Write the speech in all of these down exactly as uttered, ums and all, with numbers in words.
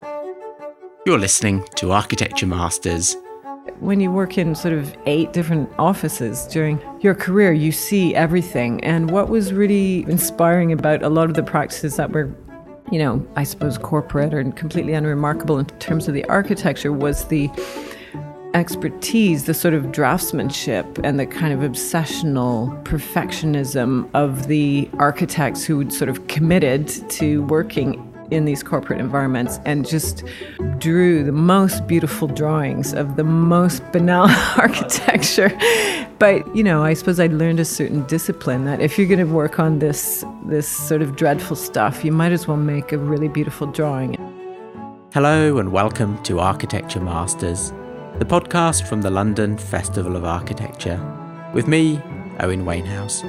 You're listening to Architecture Masters. When you work in sort of eight different offices during your career, you see everything. And what was really inspiring about a lot of the practices that were, you know, I suppose corporate or completely unremarkable in terms of the architecture was the expertise, the sort of draftsmanship and the kind of obsessional perfectionism of the architects who would sort of committed to working in these corporate environments and just drew the most beautiful drawings of the most banal architecture. But, you know, I suppose I learned a certain discipline that if you're going to work on this, this sort of dreadful stuff, you might as well make a really beautiful drawing. Hello and welcome to Architecture Masters, the podcast from the London Festival of Architecture, with me, Owen Wainhouse.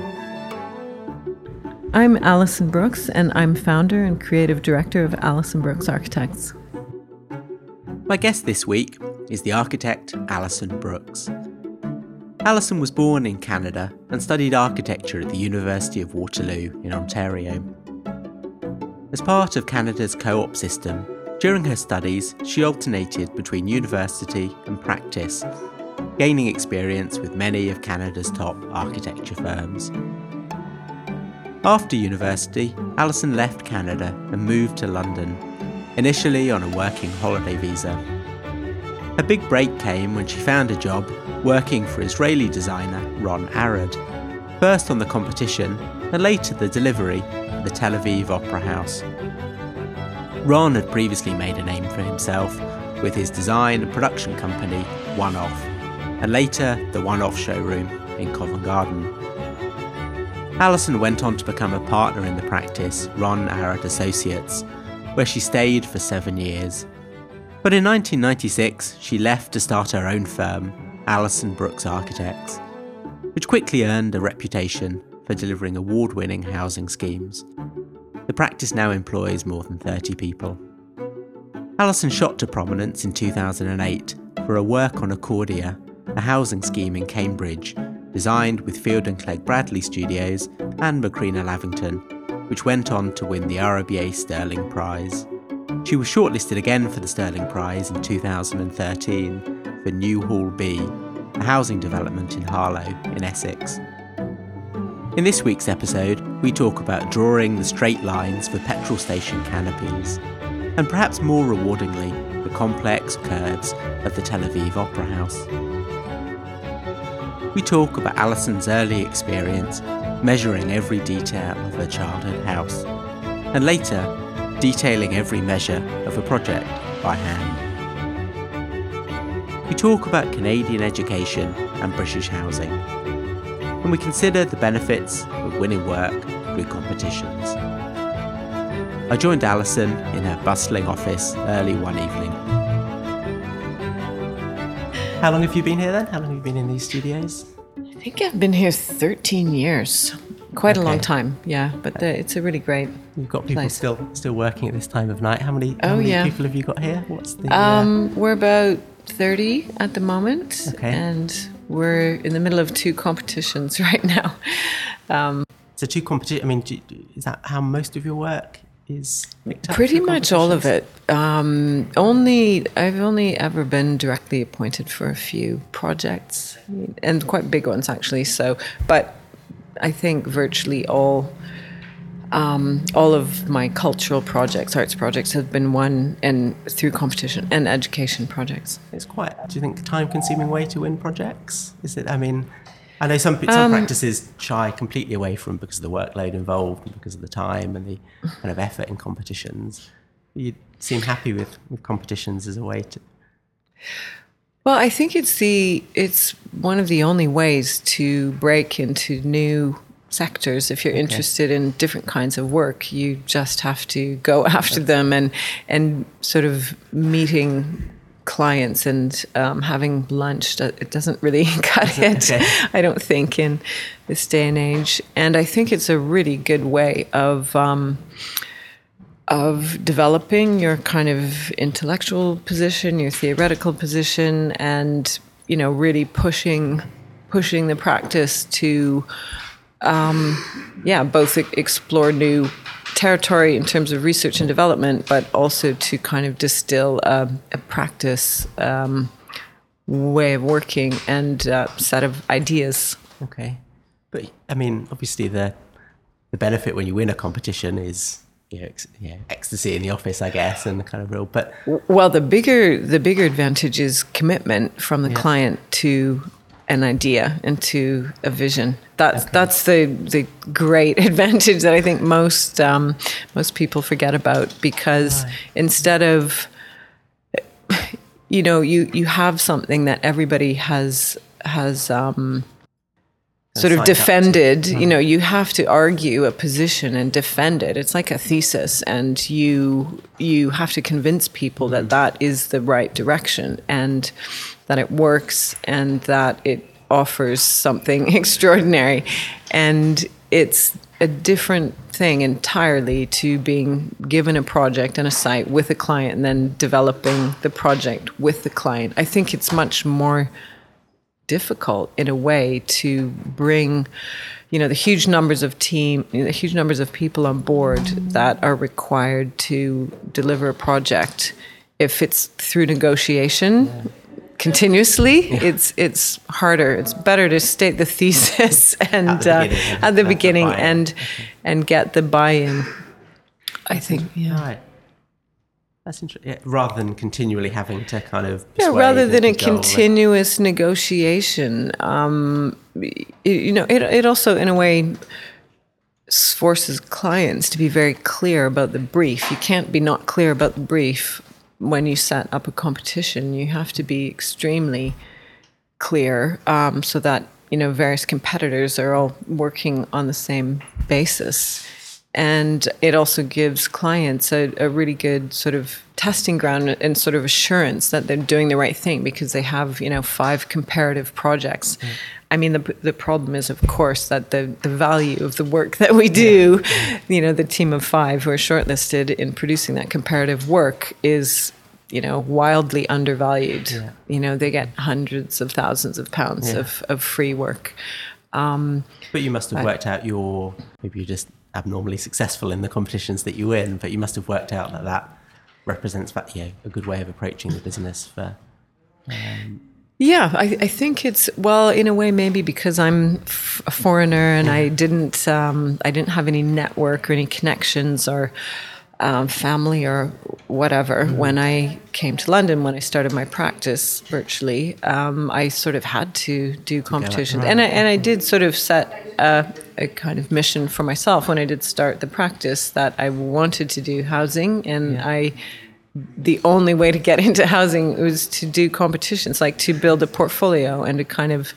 I'm Alison Brooks, and I'm founder and creative director of Alison Brooks Architects. My guest this week is the architect Alison Brooks. Alison was born in Canada and studied architecture at the University of Waterloo in Ontario. As part of Canada's co-op system, during her studies, she alternated between university and practice, gaining experience with many of Canada's top architecture firms. After university, Alison left Canada and moved to London, initially on a working holiday visa. Her big break came when she found a job working for Israeli designer Ron Arad, first on the competition and later the delivery of the Tel Aviv Opera House. Ron had previously made a name for himself with his design and production company One Off, and later the One Off showroom in Covent Garden. Alison went on to become a partner in the practice Ron Arad Associates, where she stayed for seven years. But in nineteen ninety-six, she left to start her own firm, Alison Brooks Architects, which quickly earned a reputation for delivering award-winning housing schemes. The practice now employs more than thirty people. Alison shot to prominence in two thousand eight for her work on Accordia, a housing scheme in Cambridge, designed with Field and Clegg Bradley Studios and Macrina Lavington, which went on to win the R I B A Sterling Prize. She was shortlisted again for the Sterling Prize in two thousand thirteen for New Hall B, a housing development in Harlow in Essex. In this week's episode, we talk about drawing the straight lines for petrol station canopies, and perhaps more rewardingly, the complex curves of the Tel Aviv Opera House. We talk about Alison's early experience measuring every detail of her childhood house, and later detailing every measure of a project by hand. We talk about Canadian education and British housing, and we consider the benefits of winning work through competitions. I joined Alison in her bustling office early one evening. How long have you been here then? How long have you been in these studios? I think I've been here thirteen years. Quite okay. A long time, yeah. But the, it's a really great You've got people place. still still working at this time of night. How many, how oh, many yeah. people have you got here? What's the? Um, uh... We're about thirty at the moment. Okay. And we're in the middle of two competitions right now. Um, so two competitions, I mean, do, is that how most of your work is picked up? Pretty much all of it. Um, only I've only ever been directly appointed for a few projects, and quite big ones actually. So, but I think virtually all um, all of my cultural projects, arts projects, have been won and through competition and education projects. It's quite, do you think, a time-consuming way to win projects? Is it? I mean, I know some some um, practices shy completely away from because of the workload involved and because of the time and the kind of effort in competitions. You seem happy with, with competitions as a way to... Well, I think it's the it's one of the only ways to break into new sectors. If you're okay. interested in different kinds of work, you just have to go after them, and and sort of meeting clients and um, having lunch, it doesn't really cut it, okay. I don't think, in this day and age. And I think it's a really good way of um, of developing your kind of intellectual position, your theoretical position, and, you know, really pushing pushing the practice to, um, yeah, both explore new territory in terms of research and development, but also to kind of distill a, a practice um, way of working and a set of ideas. Okay. But, I mean, obviously the the benefit when you win a competition is, you know, ex- yeah, ecstasy in the office, I guess, and the kind of real, but... Well, the bigger the bigger advantage is commitment from the Yeah. client to an idea and to a vision. That's Okay. that's the the great advantage that I think most um, most people forget about, because Right. instead of, you know, you you have something that everybody has has um, sort of signed up to. defended. You Right. know, you have to argue a position and defend it. It's like a thesis, and you you have to convince people that that is the right direction and that it works and that it offers something extraordinary. And it's a different thing entirely to being given a project and a site with a client and then developing the project with the client. I think it's much more difficult in a way to bring, you know, the huge numbers of team, the huge numbers of people on board that are required to deliver a project. If it's through negotiation continuously, Yeah. it's it's harder. It's better to state the thesis and At the uh, beginning, and at the have the beginning buy-in. and and get the buy-in. I think, yeah. Right. That's interesting. Yeah, rather than continually having to kind of Yeah, persuade rather and than a cajole and- continuous negotiation, um, y- you know, it it also in a way s- forces clients to be very clear about the brief. You can't be not clear about the brief when you set up a competition. You have to be extremely clear, um, so that, you know, various competitors are all working on the same basis. And it also gives clients a, a really good sort of testing ground and sort of assurance that they're doing the right thing, because they have, you know, five comparative projects. Mm. I mean, the the problem is, of course, that the, the value of the work that we do, yeah. you know, the team of five who are shortlisted in producing that comparative work is, you know, wildly undervalued. Yeah. You know, they get hundreds of thousands of pounds yeah. of, of free work. Um, but you must have but, worked out your, maybe you're just abnormally successful in the competitions that you win, but you must have worked out that that represents, you know, a good way of approaching the business for... Um, yeah, I, I think it's, well, in a way, maybe because I'm f- a foreigner and I didn't, um, I didn't have any network or any connections or um, family or whatever. Mm. When I came to London, when I started my practice virtually, um, I sort of had to do competitions, and I, and I did sort of set a, a kind of mission for myself when I did start the practice that I wanted to do housing, and yeah. I. The only way to get into housing was to do competitions, like to build a portfolio and a kind of,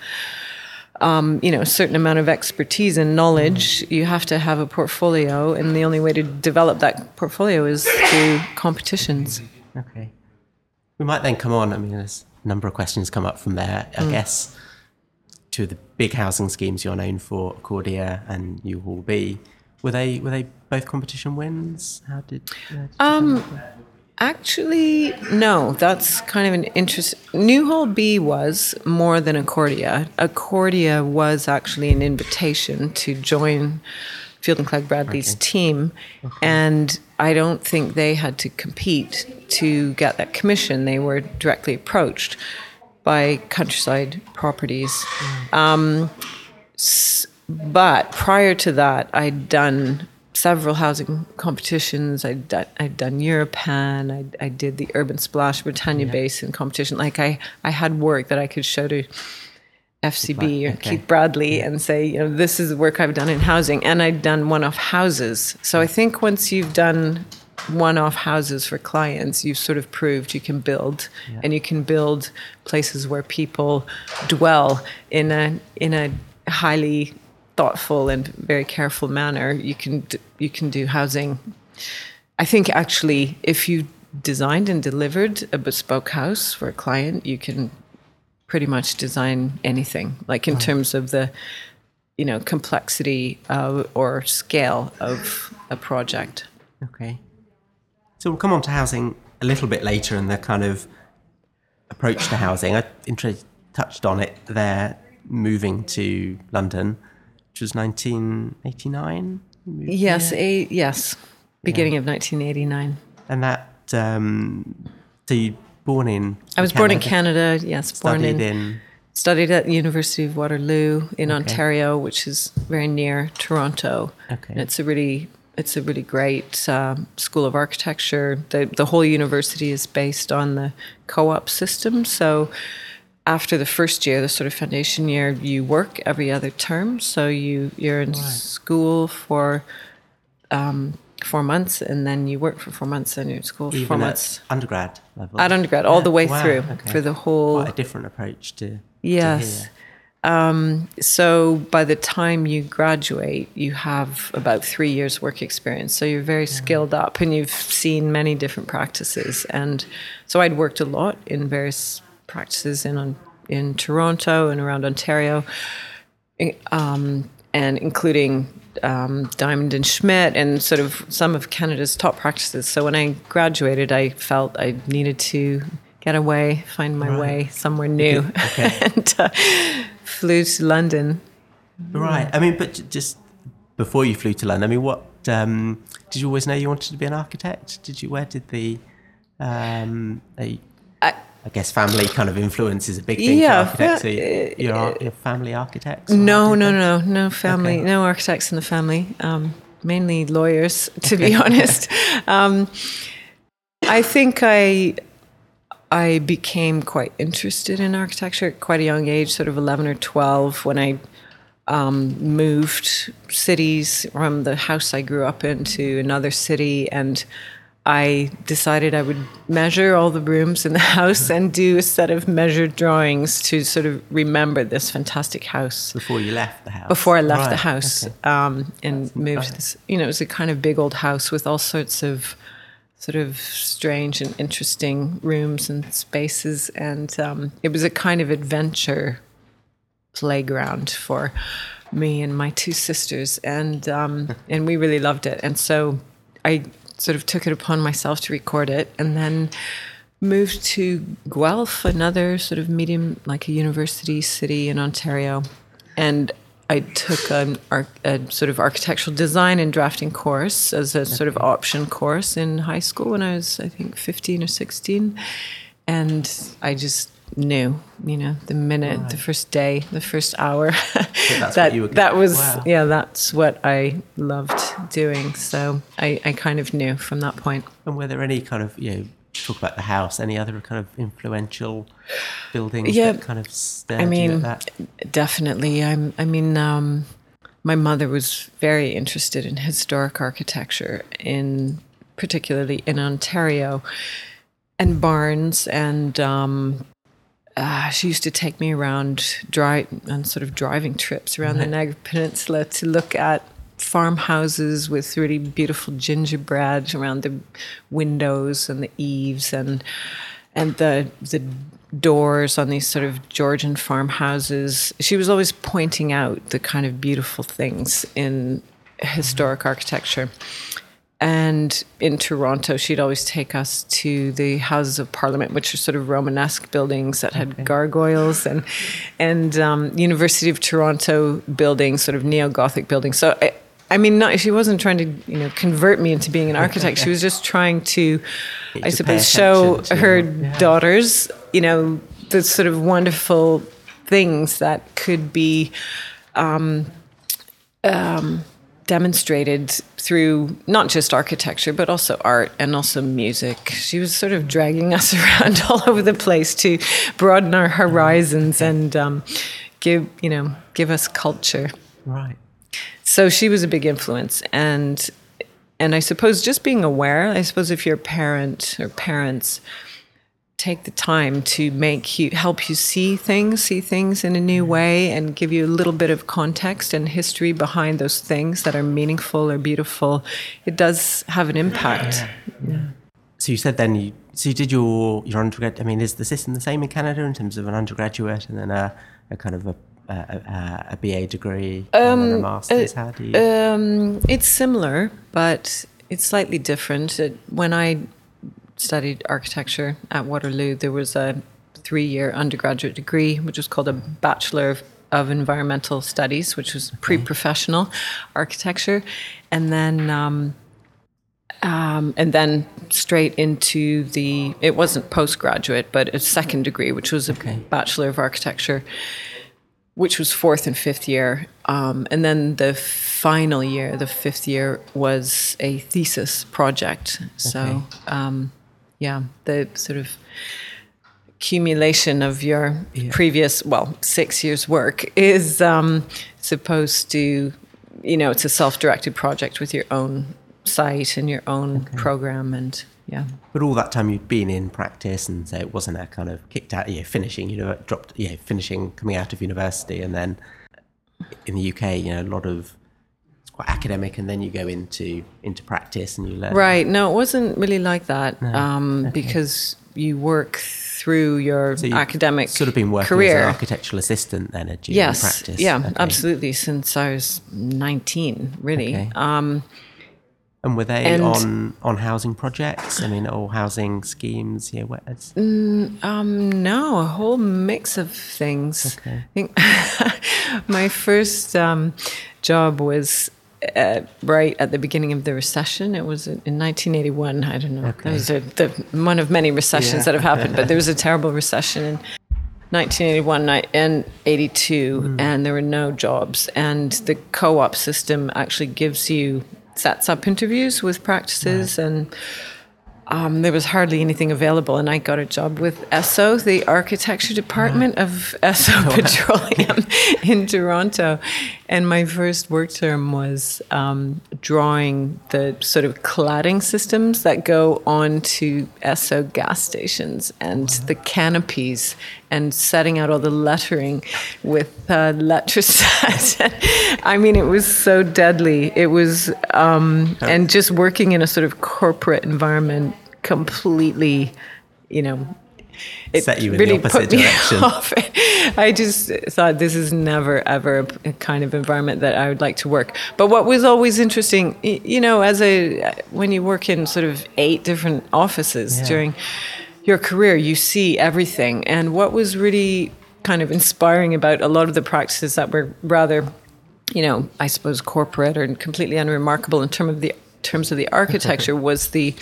um, you know, a certain amount of expertise and knowledge. Mm. You have to have a portfolio, and the only way to develop that portfolio is through competitions. Okay. We might then come on, I mean, there's a number of questions come up from there. I mm. guess two of the big housing schemes you're known for, Accordia and New Hall B, were they were they both competition wins? How did... Uh, did um. Actually, no, that's kind of an interest. New Hall B was more than Accordia. Accordia was actually an invitation to join Field and Clegg Bradley's okay. team. Okay. And I don't think they had to compete to get that commission. They were directly approached by Countryside Properties. Mm. Um, but prior to that, I'd done several housing competitions. I'd done, I'd done Europan. I, I did the Urban Splash Britannia yeah. Basin competition. Like I, I had work that I could show to F C B or okay. Keith Bradley yeah. and say, you know, this is the work I've done in housing. And I'd done one-off houses. So I think once you've done one-off houses for clients, you've sort of proved you can build yeah. and you can build places where people dwell in a in a highly thoughtful and very careful manner. You can you can do housing. I think actually, if you designed and delivered a bespoke house for a client, you can pretty much design anything. Like in oh. terms of the, you know, complexity uh, or scale of a project. Okay. So we'll come on to housing a little bit later and the kind of approach to housing. I intro- touched on it there, moving to London, which was nineteen eighty-nine? Yes, a, yes. beginning yeah. of nineteen eighty-nine. And that, um, so you born in I was Canada, born in Canada, yes. Born studied in, in... Studied at the University of Waterloo in Okay. Ontario, which is very near Toronto. Okay. And it's a really... It's a really great um, school of architecture. The the whole university is based on the co-op system. So after the first year, the sort of foundation year, you work every other term. So you, you're in Right. school for um, four months and then you work for four months and you're in school for Even four at months. undergrad level? At undergrad, all the way Wow, through okay. for the whole... Quite a different approach to, Yes. to here. Um, so by the time you graduate, you have about three years work experience. So you're very skilled up and you've seen many different practices. And so I'd worked a lot in various practices in in Toronto and around Ontario, um, and including um, Diamond and Schmidt and sort of some of Canada's top practices. So when I graduated, I felt I needed to get away, find my Right. way somewhere new. Okay. and uh, flew to London. Right. I mean, but j- just before you flew to London, I mean, what um, did you always know you wanted to be an architect? Did you? Where did the, um, the I, I guess family kind of influence is a big thing Yeah, for architects. fa- So you- your, ar- your family architects? or no, no, architects? no, no family, Okay. no architects in the family. Um, mainly lawyers, to be honest. Um, I think I I became quite interested in architecture at quite a young age, sort of eleven or twelve, when I um, moved cities from the house I grew up in to another city, and I decided I would measure all the rooms in the house and do a set of measured drawings to sort of remember this fantastic house. Before you left the house? Before I left Right, the house, okay. um, and That's moved right. to this, you know, it was a kind of big old house with all sorts of sort of strange and interesting rooms and spaces. And um, it was a kind of adventure playground for me and my two sisters. And, um, and we really loved it. And so I sort of took it upon myself to record it, and then moved to Guelph, another sort of medium, like a university city in Ontario. And I took an arch, a sort of architectural design and drafting course as a sort of option course in high school when I was, I think, fifteen or sixteen. And I just knew, you know, the minute, Right. the first day, the first hour, that's that what you were that good- was, wow. yeah, that's what I loved doing. So I, I kind of knew from that point. And were there any kind of, you know, talk about the house, any other kind of influential buildings Yeah, that kind of stirred I you mean, at that? definitely. I'm, I mean, um, my mother was very interested in historic architecture, in particularly in Ontario, and barns, and um, uh, she used to take me around dry on sort of driving trips around the Niagara Peninsula to look at farmhouses with really beautiful gingerbread around the windows and the eaves, and and the the doors on these sort of Georgian farmhouses. She was always pointing out the kind of beautiful things in historic architecture. And in Toronto, she'd always take us to the Houses of Parliament, which are sort of Romanesque buildings that had Okay. gargoyles, and and um, University of Toronto buildings, sort of neo-Gothic buildings. So, I, I mean, not, she wasn't trying to, you know, convert me into being an architect. She was just trying to, Get I you to pay suppose, show attention to- her yeah. daughters, you know, the sort of wonderful things that could be um, um, demonstrated through not just architecture, but also art and also music. She was sort of dragging us around all over the place to broaden our horizons and um, give, you know, give us culture. Right. So she was a big influence, and and I suppose just being aware. I suppose if you're a parent or parents, take the time to make you help you see things, see things in a new way, and give you a little bit of context and history behind those things that are meaningful or beautiful. It does have an impact. So you said then you so you did your your undergrad. I mean, is the system the same in Canada in terms of an undergraduate and then a, a kind of a a, a, a B A degree and then a master's? How do you? Um, it's similar, but it's slightly different. It, when I studied architecture at Waterloo, there was a three-year undergraduate degree, which was called a Bachelor of, of Environmental Studies, which was pre-professional architecture. And then um, Um, and then straight into the, it wasn't postgraduate, but a second degree, which was a okay. Bachelor of Architecture, which was fourth and fifth year. Um, and then the final year, the fifth year, was a thesis project. Okay. So, um, yeah, the sort of accumulation of your yeah. previous, well, six years' work is um, supposed to, you know, it's a self-directed project with your own site and your own okay. program, and yeah. But all that time you'd been in practice, and so it wasn't a kind of kicked out, yeah, finishing, you know, dropped, yeah, finishing, coming out of university, and then in the U K, you know, a lot of it's quite academic, and then you go into into practice and you learn. Right. No, it wasn't really like that, no. um, okay. because you work through your so academic sort of been working career. as an architectural assistant then at yes, practice. Yeah, okay. absolutely, since I was nineteen, really. Okay. Um, And were they and, on, on housing projects? I mean, or housing schemes? Yeah, what? Mm, um, no, a whole mix of things. Okay. I think my first um, job was uh, right at the beginning of the recession. It was in nineteen eighty-one. I don't know. Okay. That was a, the, one of many recessions yeah. that have happened, but there was a terrible recession in nineteen eighty-one and eighty-two, mm. and there were no jobs. And the co-op system actually gives you sets up interviews with practices, right. and um, there was hardly anything available. And I got a job with Esso, the architecture department of Esso Petroleum in Toronto. And my first work term was um, drawing the sort of cladding systems that go onto Esso gas stations, and wow. the canopies, and setting out all the lettering with uh, Letraset. I mean, it was so deadly. It was, um, oh. and just working in a sort of corporate environment completely, you know, it set you in really the opposite put me direction. Off. I just thought this is never, ever a kind of environment that I would like to work. But what was always interesting, you know, as a, when you work in sort of eight different offices yeah. during your career, you see everything. And what was really kind of inspiring about a lot of the practices that were rather, you know, I suppose corporate or completely unremarkable in terms of the terms of the architecture was the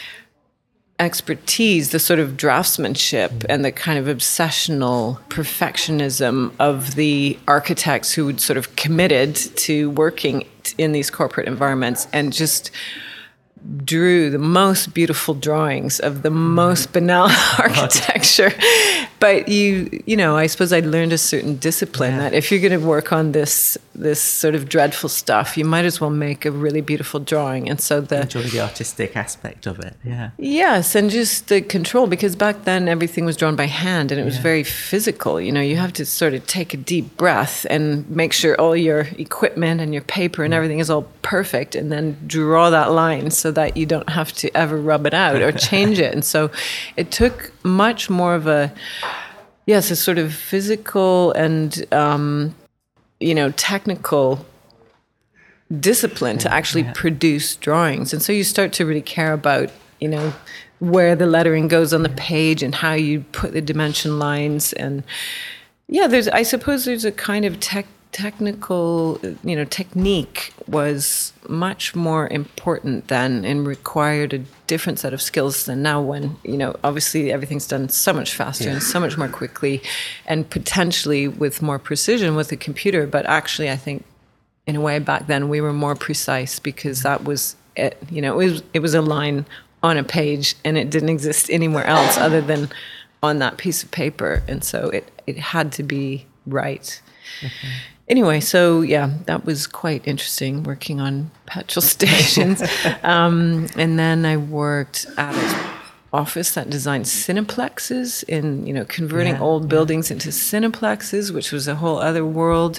expertise, the sort of draftsmanship mm. and the kind of obsessional perfectionism of the architects who would sort of committed to working in these corporate environments, and just drew the most beautiful drawings of the most banal architecture. But you, you know, I suppose I learned a certain discipline yeah. that if you're going to work on this, this sort of dreadful stuff, you might as well make a really beautiful drawing. And so the enjoy the artistic aspect of it. Yeah. Yes, and just the control, because back then everything was drawn by hand, and it was yeah. very physical. You know, you have to sort of take a deep breath and make sure all your equipment and your paper and yeah. everything is all perfect, and then draw that line so that you don't have to ever rub it out or change it. And so it took much more of a, yes, a sort of physical and, um, you know, technical discipline yeah, to actually yeah. produce drawings. And so you start to really care about, you know, where the lettering goes on the page and how you put the dimension lines. And yeah, there's, I suppose there's a kind of tech, technical, you know, technique was much more important then and required a different set of skills than now, when, you know, obviously everything's done so much faster yeah. and so much more quickly and potentially with more precision with the computer. But actually, I think in a way back then we were more precise, because that was it. You know, it was, it was a line on a page, and it didn't exist anywhere else other than on that piece of paper. And so it, it had to be right. Okay. Anyway, so yeah, that was quite interesting working on petrol stations. um, and then I worked at an office that designed cineplexes in, you know, converting yeah, old yeah. buildings into cineplexes, which was a whole other world.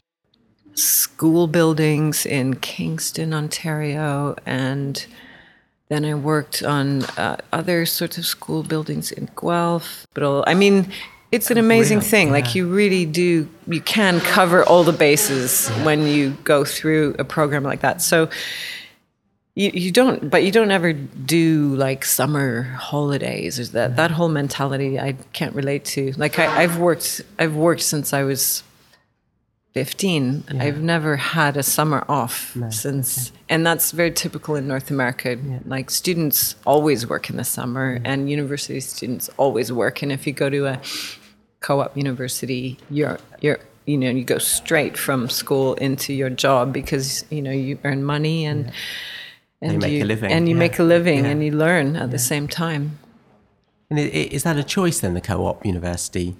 School buildings in Kingston, Ontario, and then I worked on uh, other sorts of school buildings in Guelph. But I mean, it's an amazing Real, thing. Yeah. Like you really do, you can cover all the bases yeah. when you go through a program like that. So you, you don't, but you don't ever do like summer holidays or that, that whole mentality I can't relate to. Like I, I've worked, I've worked since I was fifteen. Yeah. I've never had a summer off No. since, Okay. and that's very typical in North America. Yeah. Like students always work in the summer, Yeah. and university students always work. And if you go to a co-op university, you're you're you know you go straight from school into your job because you know you earn money and Yeah. and you make a living, and you yeah. make a living Yeah. and you learn at Yeah. the same time. And i- i- is that a choice then, the co-op university?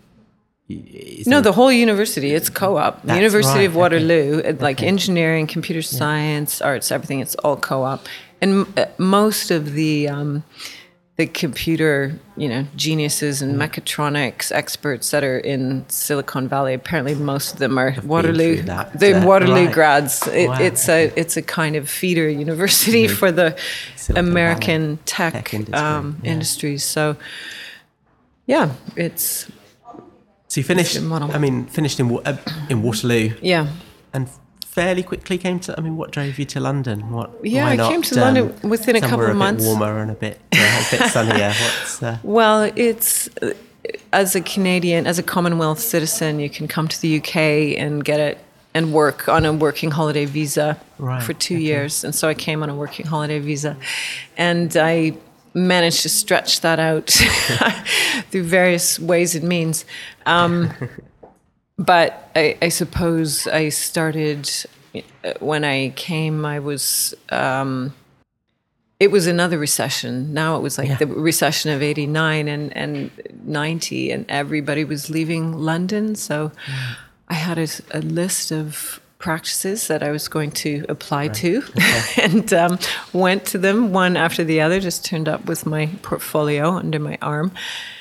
Is No, there- the whole university, it's co-op. The That's University right, of Waterloo, it- like Okay. engineering, computer science, arts, everything, it's all co-op. And uh, most of the um, the computer, you know, geniuses and mechatronics experts that are in Silicon Valley, apparently most of them are been Waterloo. through that, The uh, Waterloo right. grads. It, Wow, it's okay. a it's a kind of feeder university Mhm. for the Silicon American Valley tech, tech industry, um, yeah. industries. So, yeah, it's So you finished, Good model. I mean, finished in Wa- uh, in Waterloo yeah. and fairly quickly came to, I mean, what drove you to London? What? Yeah, why I not, came to London within a couple somewhere of months. a bit warmer and a bit, uh, a bit sunnier. What's, uh, Well, it's uh, as a Canadian, as a Commonwealth citizen, you can come to the U K and get it and work on a working holiday visa Right, for two okay. years. And so I came on a working holiday visa, and I managed to stretch that out through various ways and means. Um, but I, I suppose I started uh, when I came. I was. Um, It was another recession. Now it was like Yeah. the recession of eighty-nine and, and ninety, and everybody was leaving London. So I had a, a list of practices that I was going to apply to and um, went to them one after the other, just turned up with my portfolio under my arm.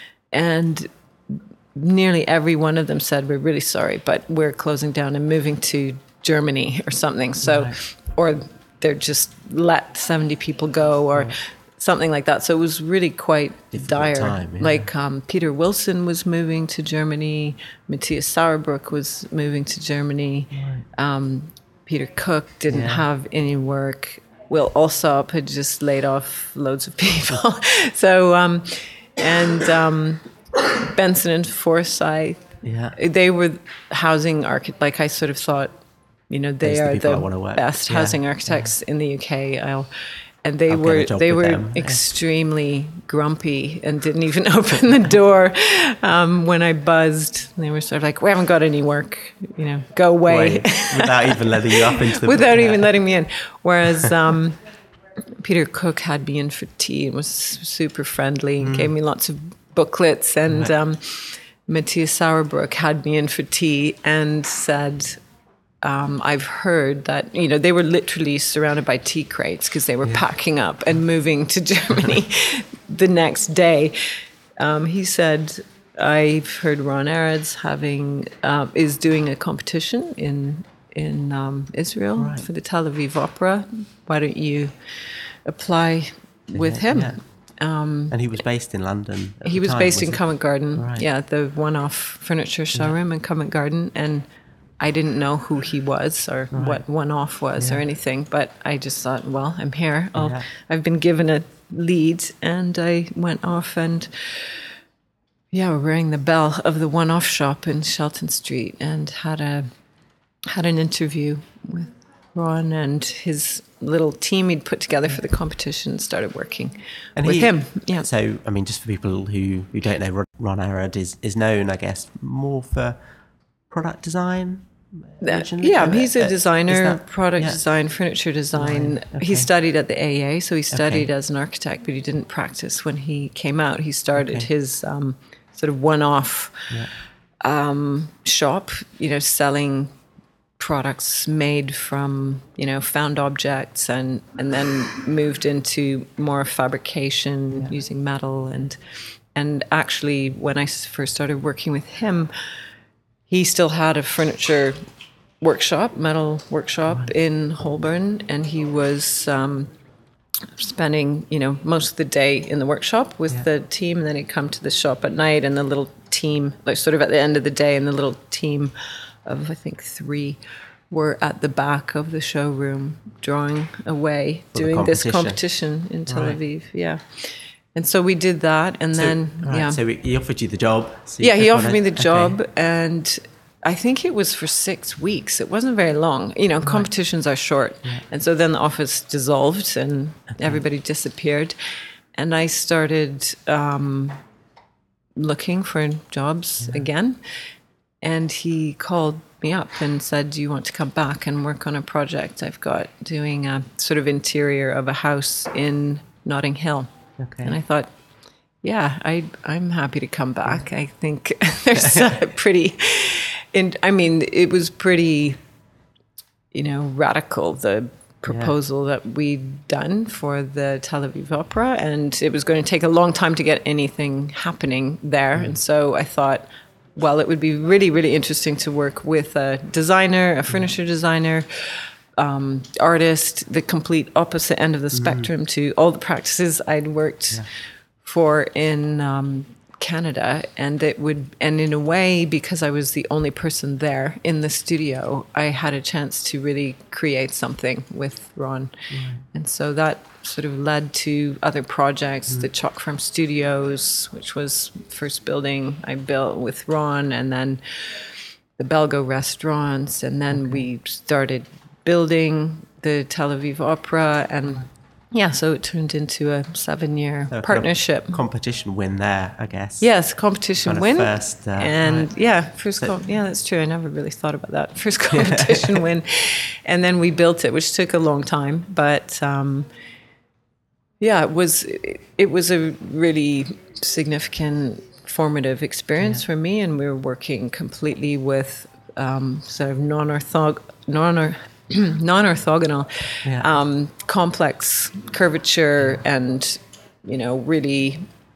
And nearly every one of them said, "We're really sorry, but we're closing down and moving to Germany or something." So, Right. or they're just let seventy people go or something like that. So it was really quite Difficult dire. time, yeah. Like um, Peter Wilson was moving to Germany. Matthias Sauerbruch was moving to Germany. Um, Peter Cook didn't Yeah. have any work. Will Alsop had just laid off loads of people. so, um, and um, Benson and Forsyth, yeah. they were housing architects. Like I sort of thought, you know, they Those are the are people the I wanna work best with. Yeah, housing architects in the U K. I'll, and they I'll get were a job they with were them. Yeah. extremely grumpy and didn't even open the door um, when I buzzed. They were sort of like, "We haven't got any work, you know, go away," Wait, without even letting you up into the without yeah. even letting me in. Whereas um, Peter Cook had me in for tea and was super friendly and gave me lots of booklets. And Right. um, Matthias Sauerbruch had me in for tea and said, um, I've heard that, you know, they were literally surrounded by tea crates because they were packing up and moving to Germany the next day. Um, he said, I've heard Ron Arad's having, uh, is doing a competition in in um, Israel Right. for the Tel Aviv Opera. Why don't you apply with Yeah, him? yeah. And he was based in London. at He the was time, based in wasn't Covent Garden. Right. Yeah, the one-off furniture showroom in Covent Garden. And I didn't know who he was or Right. what one-off was or Yeah. anything. But I just thought, well, I'm here. I'll, Yeah. I've been given a lead. And I went off and, yeah, rang the bell of the one-off shop in Shelton Street and had a had an interview with Ron and his little team he'd put together for the competition. Started working And with he- him. Yeah. So, I mean, just for people who, who don't know, Ron- Ron Arad is, is known, I guess, more for product design. Uh, originally? yeah, Uh, he's uh, a is designer, that- product yeah. design, furniture design. Right, okay. He studied at the A A, so he studied Okay. as an architect, but he didn't practice when he came out. He started Okay. his um, sort of one-off Yeah. um, shop, you know, selling products made from, you know, found objects, and and then moved into more fabrication using metal. And and actually, when I s- first started working with him, he still had a furniture workshop, metal workshop in Holborn, and he was um, spending, you know, most of the day in the workshop with Yeah. the team, and then he'd come to the shop at night, and the little team, like sort of at the end of the day, and the little team of, I think, three were at the back of the showroom drawing away, For the doing this competition. competition in Tel Right. Aviv. Yeah. And so we did that, and So, then, right, yeah. So he he offered you the job. So you Yeah, he took on offered me it? the Okay. job, and I think it was for six weeks. It wasn't very long. You know, right. competitions are short. Yeah. And so then the office dissolved and okay. everybody disappeared. And I started um, looking for jobs yeah. again. And he called me up and said, do you want to come back and work on a project I've got doing a sort of interior of a house in Notting Hill? Okay. And I thought, yeah, I, I'm happy to come back. I think there's a pretty, in, I mean, it was pretty, you know, radical, the proposal yeah. that we'd done for the Tel Aviv Opera. And it was going to take a long time to get anything happening there. Mm. And so I thought, well, it would be really, really interesting to work with a designer, a furniture designer, um, artist, the complete opposite end of the spectrum mm. to all the practices I'd worked yeah. for in um, Canada. And it would, and in a way, because I was the only person there in the studio, I had a chance to really create something with Ron. Mm. And so that sort of led to other projects, mm. the Chalk Farm Studios, which was first building I built with Ron, and then the Belgo restaurants, and then okay. we started building the Tel Aviv Opera, and yeah, so it turned into a seven-year so partnership. Kind of competition win there, I guess. Yes, competition kind win. Of first, uh, and right. yeah, first. So, com- yeah, that's true. I never really thought about that. First competition win, and then we built it, which took a long time. But um, yeah, it was it was a really significant, formative experience yeah. for me, and we were working completely with um, sort of non-orthog non non-orthogonal, yeah. um, complex curvature, and you know, really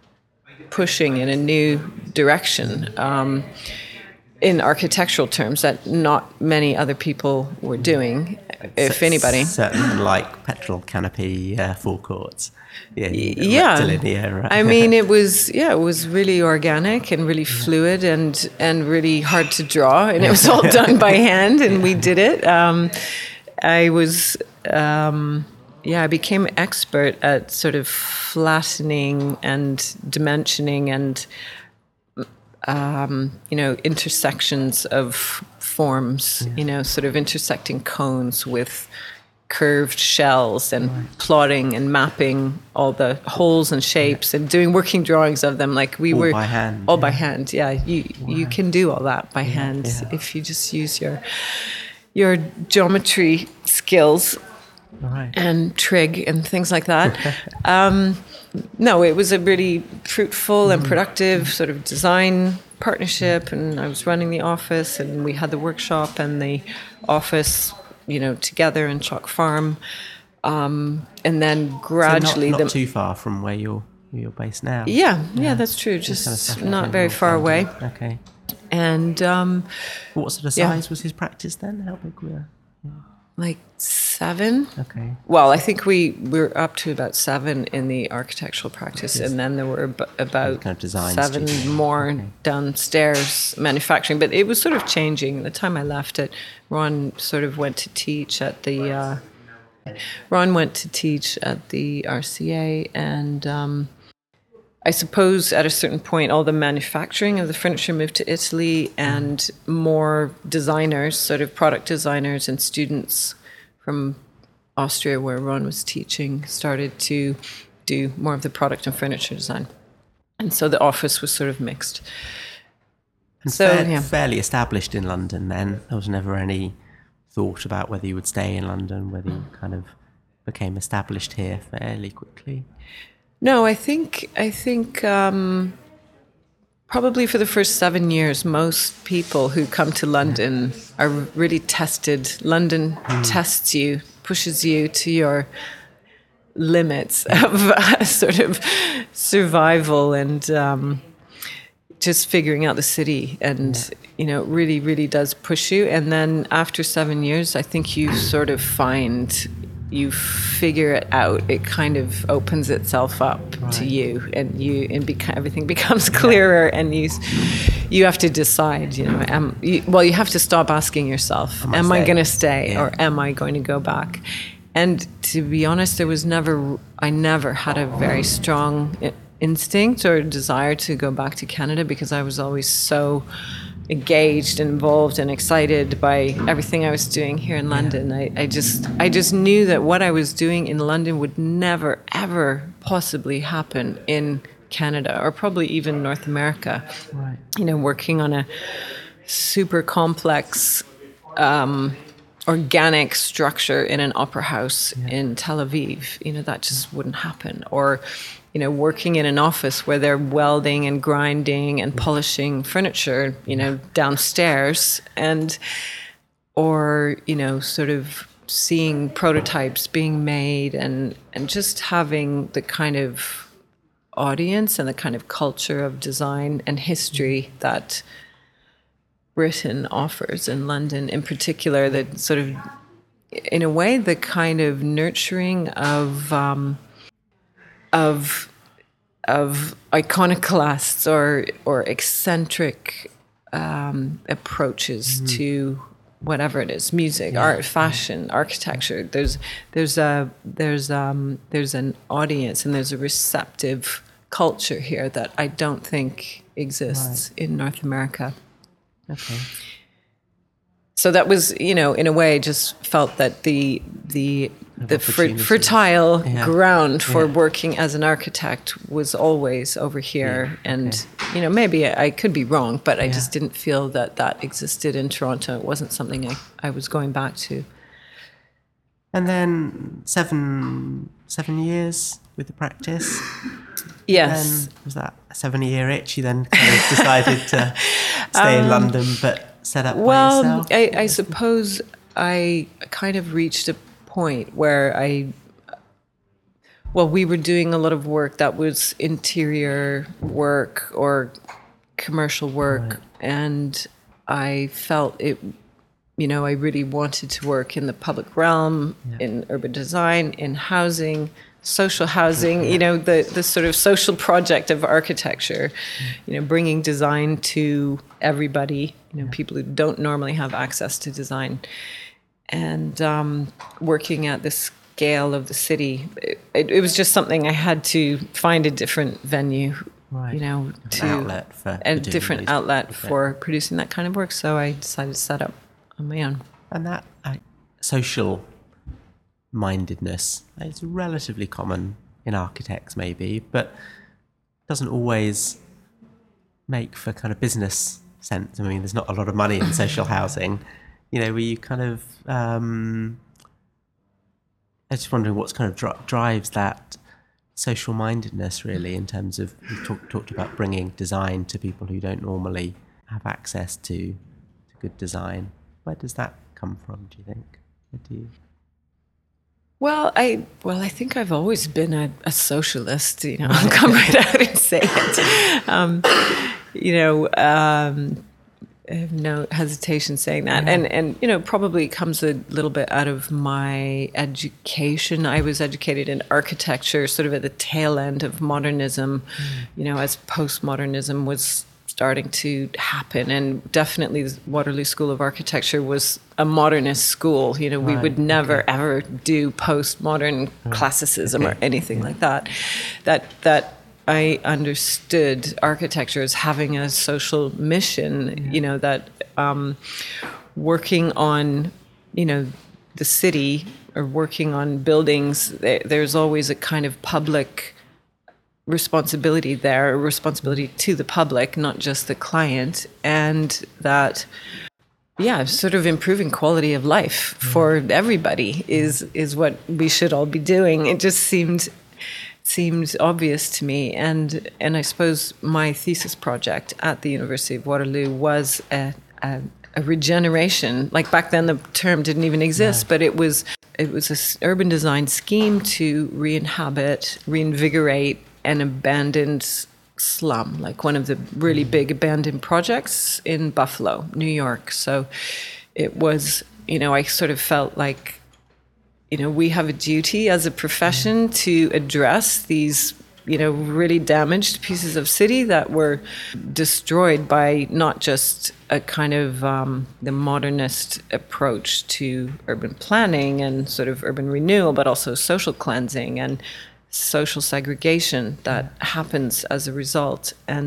pushing in a new direction um, in architectural terms that not many other people were doing, if so, anybody. Certain like petrol canopy uh, forecourts. Yeah, yeah. Rectilinear, right? I mean, it was yeah, it was really organic and really fluid and and really hard to draw, and it was all done by hand, and we did it. Um, I was um, yeah, I became expert at sort of flattening and dimensioning and um, you know, intersections of forms. Yeah. You know, sort of intersecting cones with curved shells, and right. plotting and mapping all the holes and shapes, yeah. and doing working drawings of them. Like we all were by hand. all yeah. by hand. Yeah, you wow. you can do all that by yeah. hand yeah. if you just use your your geometry skills right. and trig and things like that. um, no, it was a really fruitful and productive sort of design partnership, and I was running the office, and we had the workshop and the office, you know, together in Chalk Farm, um, and then gradually, so not, not the, too far from where you're where you're based now. Yeah, yeah, yeah that's true. Just, just kind of not very far away. Okay. And um, what sort of size yeah. was his practice then? How big were? Yeah. Like seven. Okay. Well, I think we were up to about seven in the architectural practice, yes. and then there were ab- about kind of design seven studio. more okay. downstairs manufacturing. But it was sort of changing. The time I left it, Ron sort of went to teach at the. Uh, Ron went to teach at the R C A, and um, I suppose at a certain point, all the manufacturing of the furniture moved to Italy, and more designers, sort of product designers and students from Austria, where Ron was teaching, started to do more of the product and furniture design. And so the office was sort of mixed. And so fair, yeah. fairly established in London then. There was never any thought about whether you would stay in London, whether you kind of became established here fairly quickly. No, I think I think um, probably for the first seven years, most people who come to London are really tested. London mm. tests you, pushes you to your limits of uh, sort of survival and um, just figuring out the city. And, yeah. you know, it really, really does push you. And then after seven years, I think you sort of find... you figure it out. It kind of opens itself up right. to you, and you and beca- everything becomes clearer. Yeah. And you you have to decide. You know, am, you, well, you have to stop asking yourself, am, am I, I going to stay, yeah. or am I going to go back? And to be honest, there was never. I never had a very strong instinct or desire to go back to Canada, because I was always so engaged and involved and excited by everything I was doing here in London. Yeah. I, I just I just knew that what I was doing in London would never, ever possibly happen in Canada or probably even North America. Right. You know, working on a super complex um, organic structure in an opera house yeah. in Tel Aviv. You know, that just wouldn't happen. Or, you know, working in an office where they're welding and grinding and polishing furniture, you know, downstairs, and, or, you know, sort of seeing prototypes being made and, and just having the kind of audience and the kind of culture of design and history that Britain offers in London in particular, that sort of, in a way, the kind of nurturing of um, of of iconoclasts or or eccentric um, approaches mm-hmm. to whatever it is, music, yeah. art, fashion, architecture. There's there's a there's um there's an audience and there's a receptive culture here that I don't think exists right. in North America. Okay. So that was, you know, in a way, just felt that the the the fer- fertile yeah. ground for yeah. working as an architect was always over here. Yeah. And, okay. you know, maybe I, I could be wrong, but I yeah. just didn't feel that that existed in Toronto. It wasn't something I, I was going back to. And then seven seven years with the practice. Yes. Then was that a seven-year itch? You then kind of decided to stay um, in London, but set up well, by yourself? Well, I, I suppose I kind of reached a point where I, well, we were doing a lot of work that was interior work or commercial work, right. and I felt it, you know, I really wanted to work in the public realm, yeah. in urban design, in housing, social housing, you know, the, the sort of social project of architecture, you know, bringing design to everybody, you know, people who don't normally have access to design, and um, working at the scale of the city. It, it, it was just something I had to find a different venue, right. you know, an to outlet for a different outlet for producing that kind of work. So I decided to set up on my own. And that uh, social mindedness is relatively common in architects maybe, but doesn't always make for kind of business sense. I mean, there's not a lot of money in social housing, you know, where you kind of um I was just wondering what's kind of dri- drives that social mindedness really, in terms of, you talk, talked about bringing design to people who don't normally have access to, to good design. Where does that come from, do you think? Where do you Well, I well, I think I've always been a, a socialist. You know, I'll come right out and say it. Um, you know, um, I have no hesitation saying that, yeah. and and you know, probably comes a little bit out of my education. I was educated in architecture, sort of at the tail end of modernism. Mm. You know, as postmodernism was starting to happen, and definitely the Waterloo School of Architecture was a modernist school. You know, right. we would never okay. ever do postmodern right. classicism okay. or anything yeah. like that. That that I understood architecture as having a social mission. Yeah. You know, that um, working on, you know, the city or working on buildings, there's always a kind of public responsibility there, a responsibility to the public, not just the client, and that, yeah, sort of improving quality of life for everybody is is what we should all be doing. It just seemed seemed obvious to me, and and I suppose my thesis project at the University of Waterloo was a, a, a regeneration. Like back then, the term didn't even exist, yeah. but it was it was an urban design scheme to re-inhabit, reinvigorate an abandoned slum, like one of the really big abandoned projects in Buffalo, New York. So it was, you know, I sort of felt like, you know, we have a duty as a profession to address these, you know, really damaged pieces of city that were destroyed by not just a kind of um, the modernist approach to urban planning and sort of urban renewal, but also social cleansing and social segregation that happens as a result. And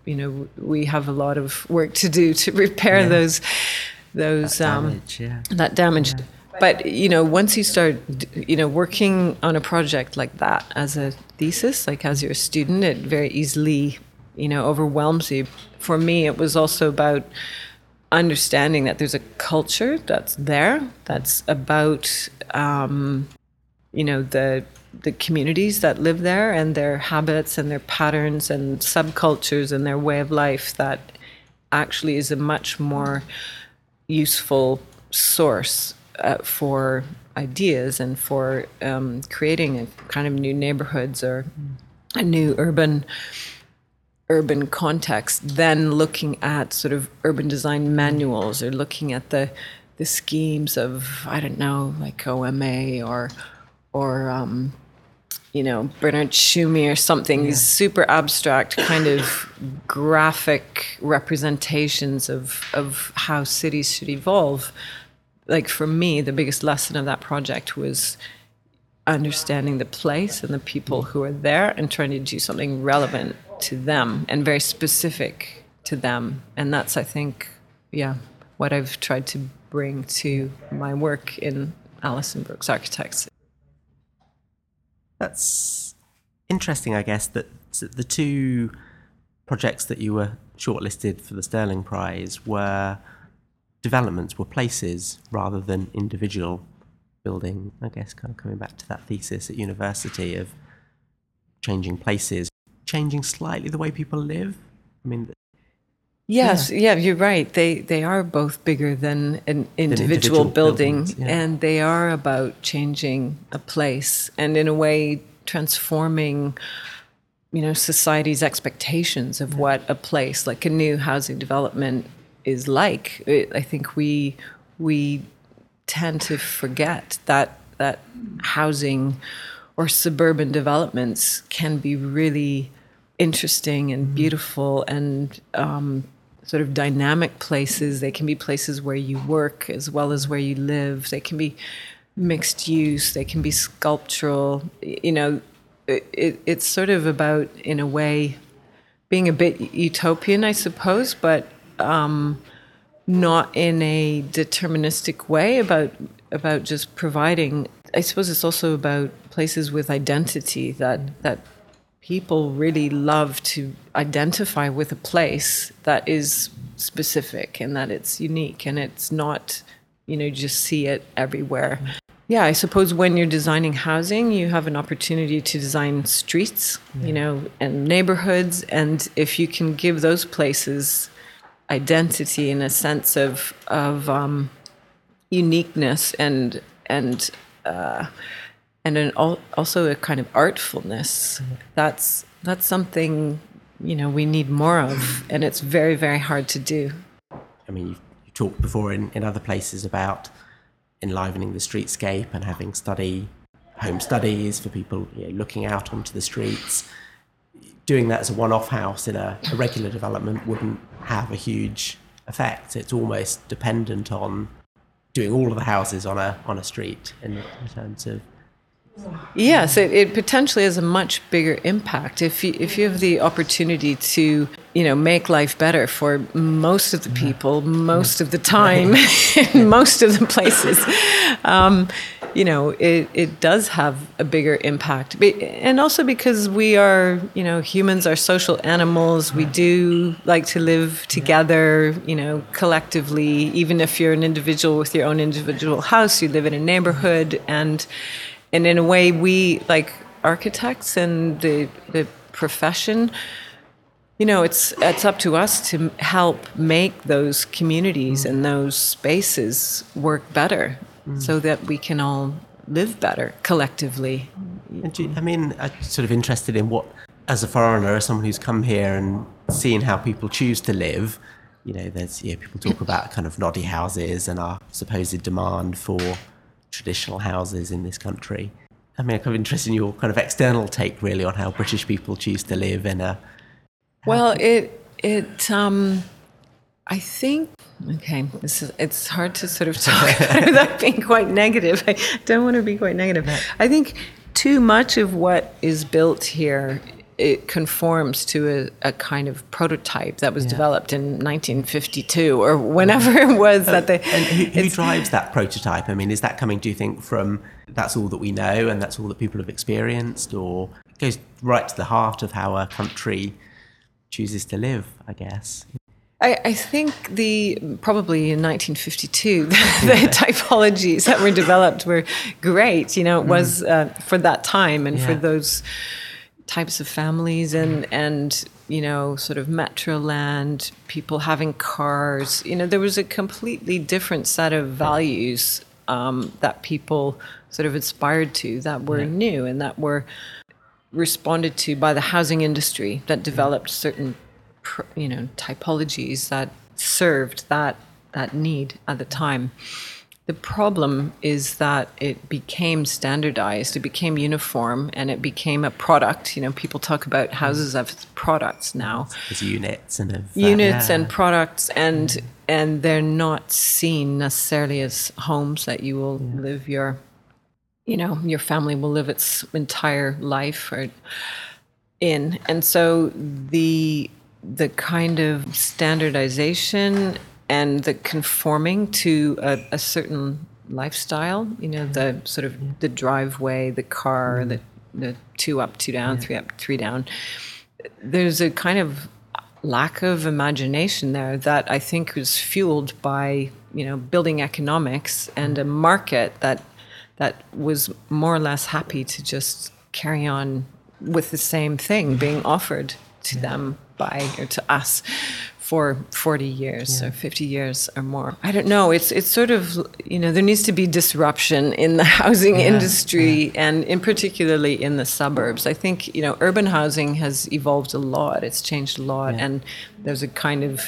you know, we have a lot of work to do to repair yeah. those those that um, damage. Yeah. That damage. Yeah. But, you know, once you start, you know, working on a project like that as a thesis, like as you're a student, it very easily, you know, overwhelms you. For me, it was also about understanding that there's a culture that's there, that's about, um, you know, the the communities that live there and their habits and their patterns and subcultures and their way of life that actually is a much more useful source uh, for ideas and for um, creating a kind of new neighborhoods or a new urban urban context than looking at sort of urban design manuals or looking at the the schemes of, I don't know, like O M A or or um, you know, Bernard Tschumi or something, these yeah. super abstract kind of graphic representations of of how cities should evolve. Like for me, the biggest lesson of that project was understanding the place and the people who are there and trying to do something relevant to them and very specific to them. And that's, I think, yeah, what I've tried to bring to my work in Alison Brooks Architects. That's interesting, I guess, that the two projects that you were shortlisted for the Sterling Prize were developments, were places rather than individual building. I guess kind of coming back to that thesis at university of changing places, changing slightly the way people live. I mean, yes, yeah, yeah you're right. They they are both bigger than an individual, individual building, yeah. and they are about changing a place and in a way transforming, you know, society's expectations of what a place like a new housing development is like. I think we we tend to forget that that housing or suburban developments can be really interesting and beautiful and um, sort of dynamic places. They can be places where you work as well as where you live. They can be mixed use. They can be sculptural. You know, it, it, it's sort of about, in a way, being a bit utopian, I suppose, but um, not in a deterministic way about about just providing. I suppose it's also about places with identity that that people really love to identify with a place that is specific and that it's unique and it's not, you know, just see it everywhere. Yeah, I suppose when you're designing housing, you have an opportunity to design streets, yeah. you know, and neighborhoods. And if you can give those places identity and a sense of of um, uniqueness and and uh, and an al- also a kind of artfulness, mm-hmm. that's that's something, you know, we need more of, and it's very very hard to do. I mean, you, you talked before in, in other places about enlivening the streetscape and having study home studies for people, you know, looking out onto the streets. Doing that as a one-off house in a, a regular development wouldn't have a huge effect. It's almost dependent on doing all of the houses on a on a street in, in terms of. Yes, it, it potentially has a much bigger impact if you if you have the opportunity to, you know, make life better for most of the people, most of the time, in most of the places. Um, you know, it, it does have a bigger impact. And also because we are, you know, humans are social animals. We do like to live together, you know, collectively. Even if you're an individual with your own individual house, you live in a neighborhood. And and in a way, we, like architects and the the profession, you know, it's it's up to us to help make those communities and those spaces work better. Mm. So that we can all live better collectively. And you, I mean, I'm sort of interested in what, as a foreigner, as someone who's come here and seen how people choose to live, you know, there's, you know, people talk about kind of noddy houses and our supposed demand for traditional houses in this country. I mean, I'm kind of interested in your kind of external take, really, on how British people choose to live in a... Well, it, it, um... I think, okay, this is, it's hard to sort of talk about without being quite negative. I don't want to be quite negative. I think too much of what is built here it conforms to a, a kind of prototype that was yeah. developed in nineteen fifty-two or whenever it was that they... And who, who drives that prototype? I mean, is that coming, do you think, from that's all that we know and that's all that people have experienced, or it goes right to the heart of how a country chooses to live, I guess? I, I think the probably in nineteen fifty-two, the, the typologies that were developed were great. You know, it was uh, for that time and yeah. for those types of families and, and, you know, sort of metro land, people having cars. You know, there was a completely different set of values um, that people sort of aspired to that were yeah. new and that were responded to by the housing industry that developed certain, you know, typologies that served that that need at the time. The problem is that it became standardized, it became uniform, and it became a product. You know, people talk about houses as products now. As units and of, units uh, yeah. and products, and mm. and they're not seen necessarily as homes that you will yeah. live your, you know, your family will live its entire life or in. And so the the kind of standardization and the conforming to a, a certain lifestyle, you know, the sort of the driveway, the car, mm. the the two up, two down, yeah. three up, three down. There's a kind of lack of imagination there that I think was fueled by, you know, building economics and a market that that was more or less happy to just carry on with the same thing being offered to yeah. them by or to us for forty years yeah. or fifty years or more. I don't know. It's it's sort of, you know, there needs to be disruption in the housing yeah. industry yeah. and in particularly in the suburbs. I think, you know, urban housing has evolved a lot. It's changed a lot. Yeah. And there's a kind of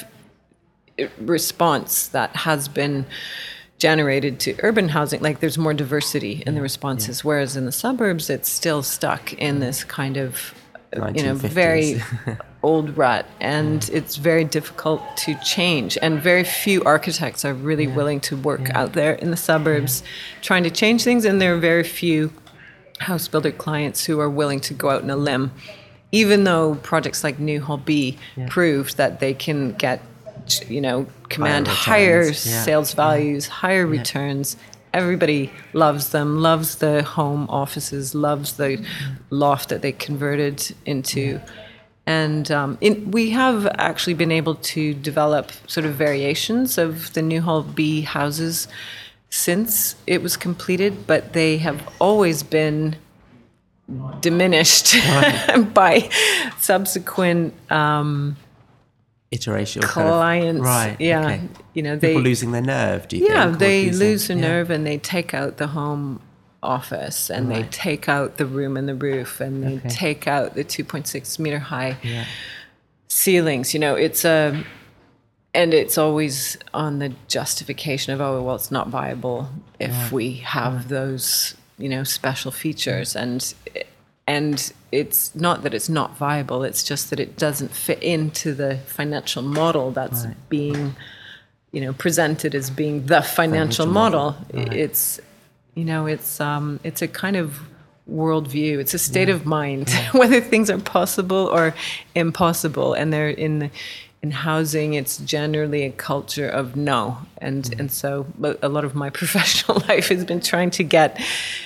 response that has been generated to urban housing. Like there's more diversity in yeah. the responses, yeah. whereas in the suburbs, it's still stuck in this kind of, you know, very old rut, and it's very difficult to change. And very few architects are really yeah. willing to work yeah. out there in the suburbs yeah. trying to change things. And there are very few house builder clients who are willing to go out on a limb, even though projects like Newhall B yeah. proved that they can get, you know, command higher, higher yeah. sales values, yeah. higher yeah. returns. Everybody loves them, loves the home offices, loves the loft that they converted into. Yeah. And um, in, we have actually been able to develop sort of variations of the Newhall B houses since it was completed, but they have always been diminished right. by subsequent um, iteration clients. Kind of, right. Yeah. Okay. You know, they people losing their nerve, do you yeah, think? Yeah, they losing, lose their yeah. nerve and they take out the home office and right. they take out the room and the roof and they okay. take out the two point six meter high yeah. ceilings. You know, it's a, and it's always on the justification of, oh, well, it's not viable if right. we have right. those, you know, special features. And and it's not that it's not viable, it's just that it doesn't fit into the financial model that's right. being, you know, presented as being the financial, financial model. model. Right. It's, you know, it's um, it's a kind of worldview. It's a state yeah. of mind, yeah. whether things are possible or impossible. And they're in the, in housing, it's generally a culture of no. And mm. and so a lot of my professional life has been trying to get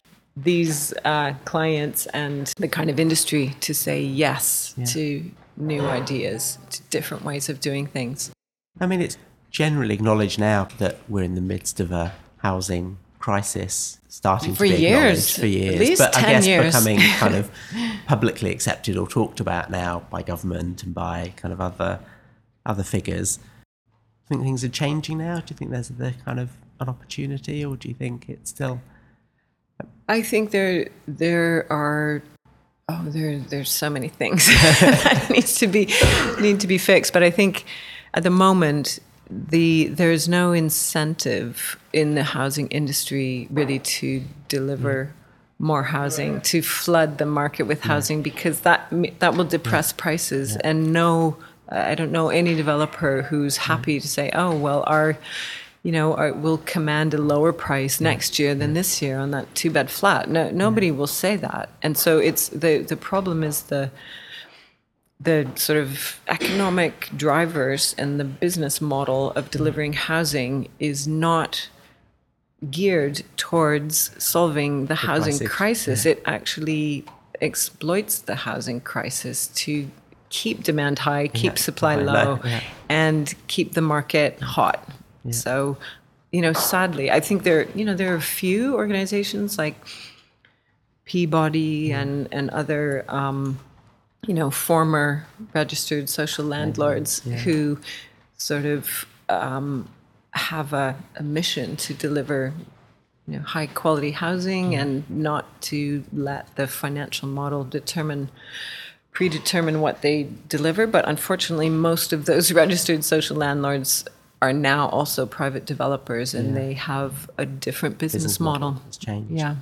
these uh, clients and the kind of industry to say yes yeah. to new ideas, to different ways of doing things. I mean, it's generally acknowledged now that we're in the midst of a housing crisis, starting for to be years, acknowledged for years, at least but I ten guess years. becoming kind of publicly accepted or talked about now by government and by kind of other other figures. Do you think things are changing now? Do you think there's the kind of an opportunity, or do you think it's still? I think there there are oh there there's so many things that needs to be need to be fixed, but I think at the moment the there's no incentive in the housing industry really to deliver mm. more housing, to flood the market with housing, yeah. because that that will depress yeah. prices. Yeah. And no, I don't know any developer who's happy mm. to say, oh well, our you know our, we'll command a lower price yeah. next year than this year on that two bed flat. No, nobody yeah. will say that. And so it's the the problem is the the sort of economic drivers and the business model of delivering housing is not geared towards solving the, the housing crisis. crisis. Yeah. It actually exploits the housing crisis to keep demand high, keep yeah, supply low, low yeah. and keep the market hot. Yeah. So, you know, sadly, I think there, you know, there are a few organizations like Peabody yeah. and, and other, um, you know, former registered social landlords yeah. who sort of um, have a, a mission to deliver, you know, high quality housing yeah. and not to let the financial model determine, predetermine what they deliver. But unfortunately, most of those registered social landlords are now also private developers, and yeah. they have a different business, business model. model. It's changed. Yeah.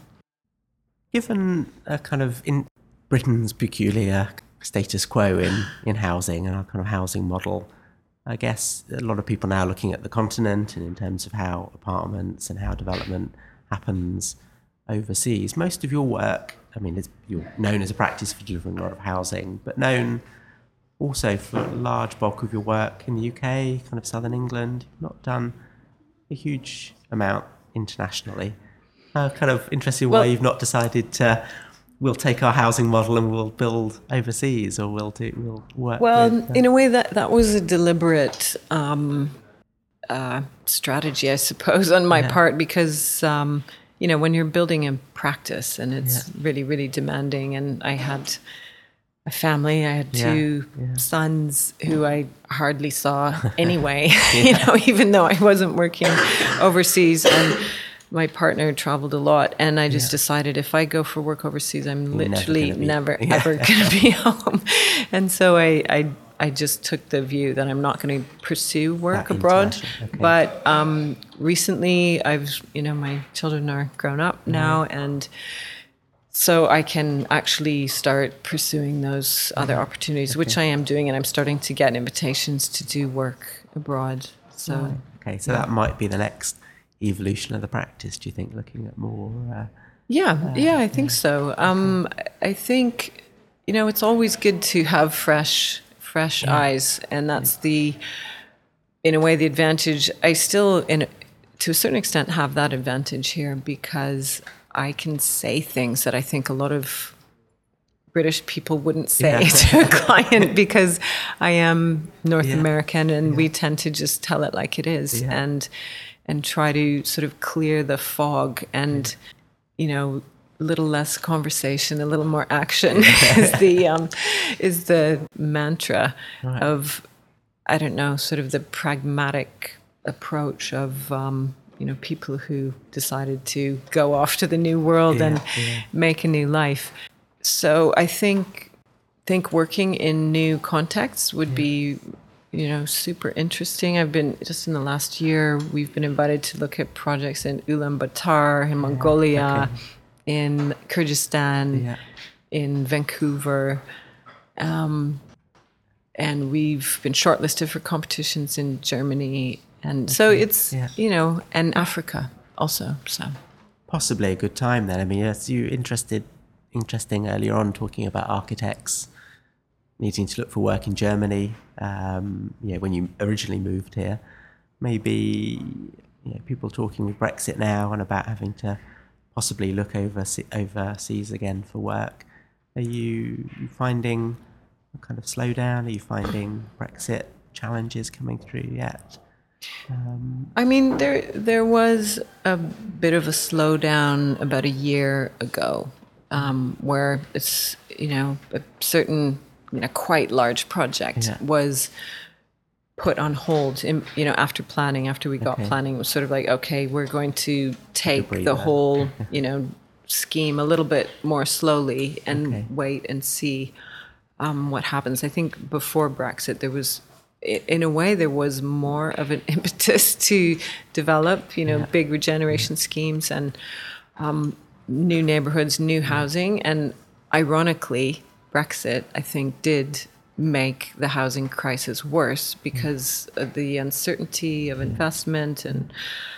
Given a kind of in Britain's peculiar status quo in, in housing and our kind of housing model, I guess a lot of people now looking at the continent and in terms of how apartments and how development happens overseas. Most of your work, I mean, it's, you're known as a practice for delivering a lot of housing, but known also for a large bulk of your work in the U K, kind of southern England. You've not done a huge amount internationally. Uh, kind of interested why well, you've not decided to, we'll take our housing model and we'll build overseas, or we'll do, we'll work well, with, uh, in a way that, that was a deliberate um, uh, strategy, I suppose, on my yeah. part, because, um, you know, when you're building a practice and it's yeah. really, really demanding, and I had a family, I had two yeah. Yeah. sons who I hardly saw anyway, yeah. you know, even though I wasn't working overseas, and my partner traveled a lot, and I just yeah. decided if I go for work overseas, I'm You're literally never, never yeah. ever going to be home. And so I, I, I just took the view that I'm not going to pursue work that abroad. Okay. But um, recently, I've, you know, my children are grown up now, mm-hmm. and so I can actually start pursuing those other opportunities, okay. which I am doing, and I'm starting to get invitations to do work abroad. So right. okay, so yeah. that might be the next evolution of the practice, do you think, looking at more uh, yeah uh, yeah I think yeah. so um okay. I think, you know, it's always good to have fresh fresh yeah. eyes, and that's yeah. the, in a way, the advantage. I still, in to a certain extent, have that advantage here, because I can say things that I think a lot of British people wouldn't say yeah. to a client, because I am North yeah. American, and yeah. we tend to just tell it like it is, yeah. and and try to sort of clear the fog, and, you know, a little less conversation, a little more action is the um, is the mantra right. of, I don't know, sort of the pragmatic approach of, um, you know, people who decided to go off to the new world yeah, and yeah. make a new life. So I think think working in new contexts would yeah. be, you know, super interesting. I've been, just in the last year, we've been invited to look at projects in Ulaanbaatar, in Mongolia, yeah, okay. in Kyrgyzstan, yeah. in Vancouver. Um, and we've been shortlisted for competitions in Germany. And okay. so it's, yeah. you know, and Africa also. So possibly a good time then. I mean, yes, you interested, interesting earlier on talking about architects needing to look for work in Germany, um, yeah, when you originally moved here. Maybe, you know, people talking with Brexit now and about having to possibly look over overseas again for work. Are you finding a kind of slowdown? Are you finding Brexit challenges coming through yet? Um, I mean, there there was a bit of a slowdown about a year ago, um, where it's, you know, a certain, you know, quite large project yeah. was put on hold, in, you know, after planning, after we got okay. planning, it was sort of like, okay, we're going to take the whole, you know, scheme a little bit more slowly and okay. wait and see um, what happens. I think before Brexit, there was, in a way, there was more of an impetus to develop, you know, yeah. big regeneration yeah. schemes and um, new neighborhoods, new housing. And ironically, Brexit, I think, did make the housing crisis worse, because of the uncertainty of investment and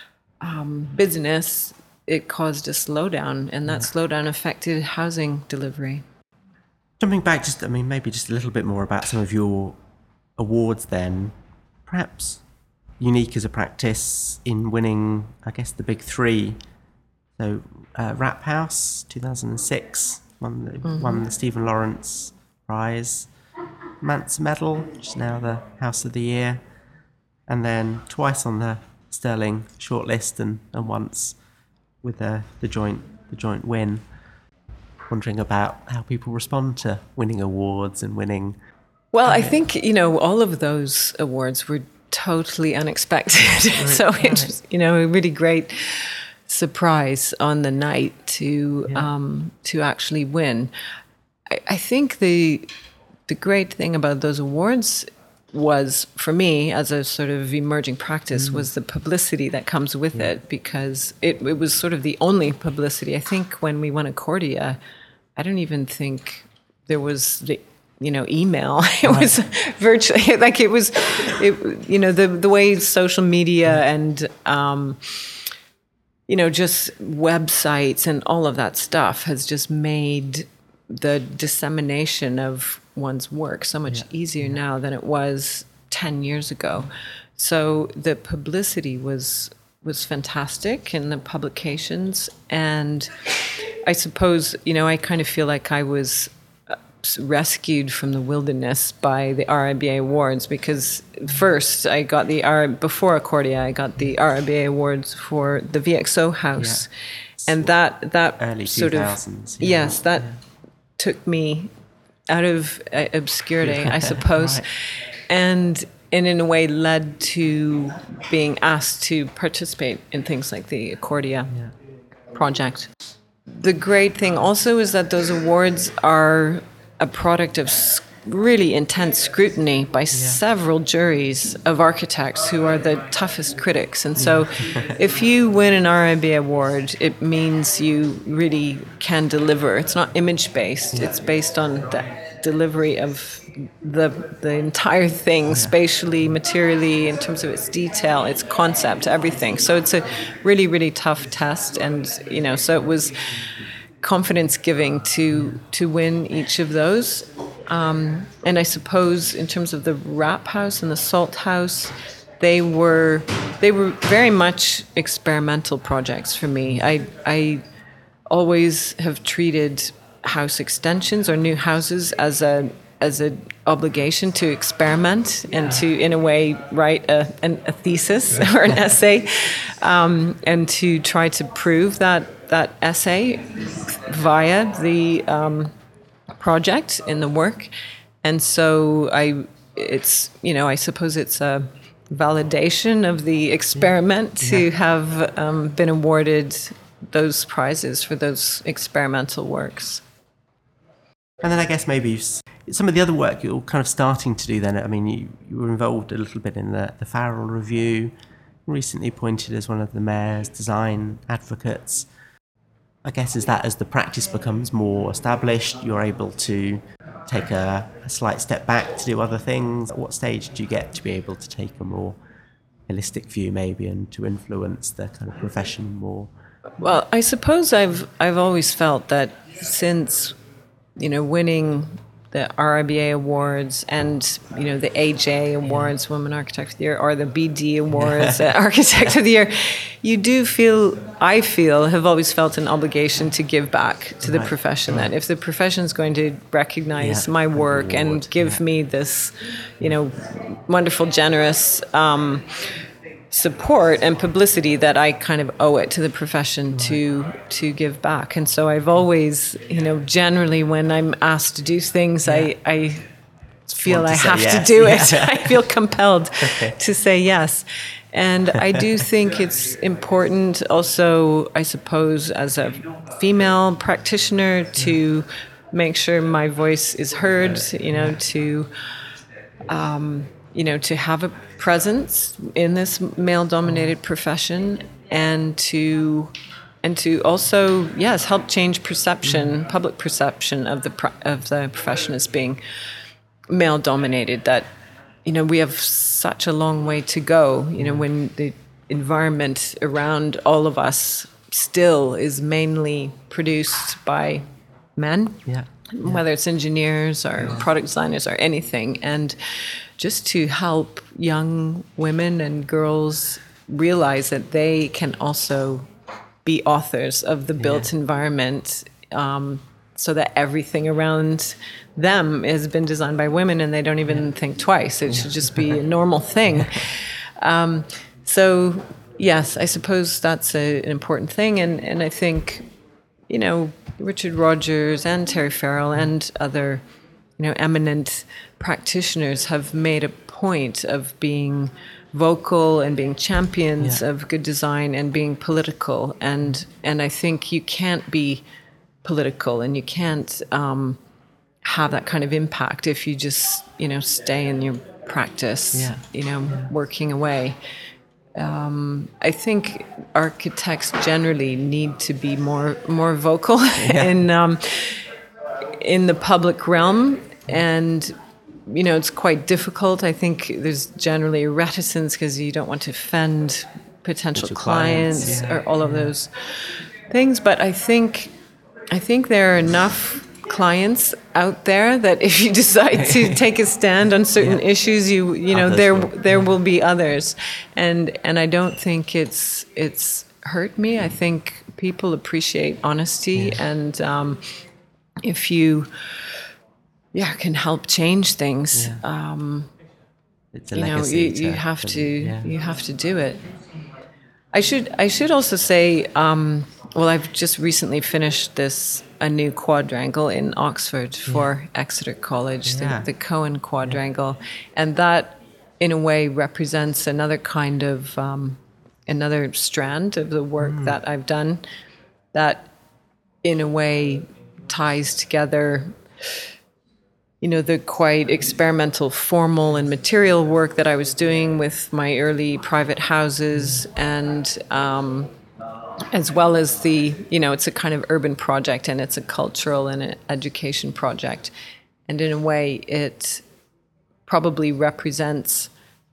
um, business. It caused a slowdown, and that yeah. slowdown affected housing delivery. Jumping back, just I mean, maybe just a little bit more about some of your awards then. Perhaps unique as a practice in winning, I guess, the big three. So uh, Rap House, two thousand six, won the, mm-hmm. won the Stephen Lawrence Prize. Mance Medal, which is now the House of the Year. And then twice on the Sterling shortlist and, and once with the, the joint the joint win. Wondering about how people respond to winning awards and winning. Well, I think, you know, all of those awards were totally unexpected. Right, so right. It was, you know, a really great surprise on the night to yeah. um, to actually win. I, I think the the great thing about those awards was, for me, as a sort of emerging practice, mm. was the publicity that comes with yeah. it, because it, it was sort of the only publicity. I think when we won Accordia, I don't even think there was the, you know, email. It right. was virtually like it was, it, you know, the the way social media yeah. and, um, you know, just websites and all of that stuff has just made the dissemination of one's work so much yeah. easier yeah. now than it was ten years ago. So the publicity was was fantastic in the publications, and I suppose, you know, I kind of feel like I was rescued from the wilderness by the R I B A Awards, because first I got the R before Accordia I got the R I B A Awards for the V X O House, yeah. and that that early sort of yeah. yes that yeah. took me out of uh, obscurity, I suppose, right. and and in a way led to being asked to participate in things like the Accordia yeah. project. The great thing also is that those awards are a product of really intense scrutiny by yeah. several juries of architects who are the toughest critics. And so if you win an R I B A award, it means you really can deliver. It's not image-based. Yeah. It's based on the delivery of the the entire thing, yeah. spatially, materially, in terms of its detail, its concept, everything. So it's a really, really tough test. And, you know, so it was confidence giving to to win each of those. Um, and I suppose in terms of the Rap House and the Salt House, they were they were very much experimental projects for me. I I always have treated house extensions or new houses as a as an obligation to experiment yeah. and to, in a way, write a, an, a thesis yeah. or an essay, um, and to try to prove that that essay via the um, project in the work. And so I, it's, you know, I suppose it's a validation of the experiment yeah. to yeah. have um, been awarded those prizes for those experimental works. And then I guess maybe some of the other work you're kind of starting to do then. I mean, you, you were involved a little bit in the, the Farrell Review, recently appointed as one of the Mayor's design advocates. I guess as that, as the practice becomes more established, you're able to take a, a slight step back to do other things. At what stage do you get to be able to take a more holistic view maybe and to influence the kind of profession more? Well, I suppose I've I've always felt that since, you know, winning the R I B A Awards and, you know, the A J Awards, yeah. Women Architect of the Year, or the B D Awards, uh, Architect of the Year, you do feel, I feel, have always felt an obligation to give back to right. the profession. Right. That if the profession is going to recognize yeah. my work and, and give yeah. me this, you know, wonderful, generous um, support and publicity, that I kind of owe it to the profession right. to to give back. And so I've always, you know, generally when I'm asked to do things, yeah. I, I feel I have yes. to do it. Yeah. I feel compelled okay. to say yes. And I do think it's important also, I suppose, as a female practitioner, to make sure my voice is heard, you know, to... Um, you know, to have a presence in this male-dominated profession, and to and to also, yes, help change perception, public perception of the pro- of the profession as being male-dominated. That, you know, we have such a long way to go. You know, when the environment around all of us still is mainly produced by men. Yeah. whether it's engineers or yeah. product designers or anything, and just to help young women and girls realize that they can also be authors of the built yeah. environment, um, so that everything around them has been designed by women and they don't even yeah. think twice. It yeah. should just be a normal thing. Um, so, yes, I suppose that's a, an important thing. And, and I think, you know, Richard Rogers and Terry Farrell and other, you know, eminent practitioners have made a point of being vocal and being champions yeah. of good design and being political. And and I think you can't be political and you can't um, have that kind of impact if you just, you know, stay in your practice, yeah. you know, yeah. working away. Um, I think architects generally need to be more more vocal yeah. in um, in the public realm, and you know it's quite difficult. I think there's generally a reticence because you don't want to offend potential clients, clients yeah. or all of yeah. those things. But I think I think there are enough clients out there that if you decide to take a stand on certain yeah. issues, you you know others there will, there yeah. will be others, and and I don't think it's it's hurt me. I think people appreciate honesty, yeah. and um, if you yeah can help change things, yeah. um, it's a you know legacy you, to, you have to, to yeah. you have to do it. I should I should also say. Um, Well, I've just recently finished this a new quadrangle in Oxford for yeah. Exeter College, yeah. the, the Cohen quadrangle, yeah. and that, in a way, represents another kind of um, another strand of the work mm. that I've done. That, in a way, ties together, you know, the quite experimental, formal and material work that I was doing with my early private houses and. Um, as well as the, you know, it's a kind of urban project and it's a cultural and an education project. And in a way, it probably represents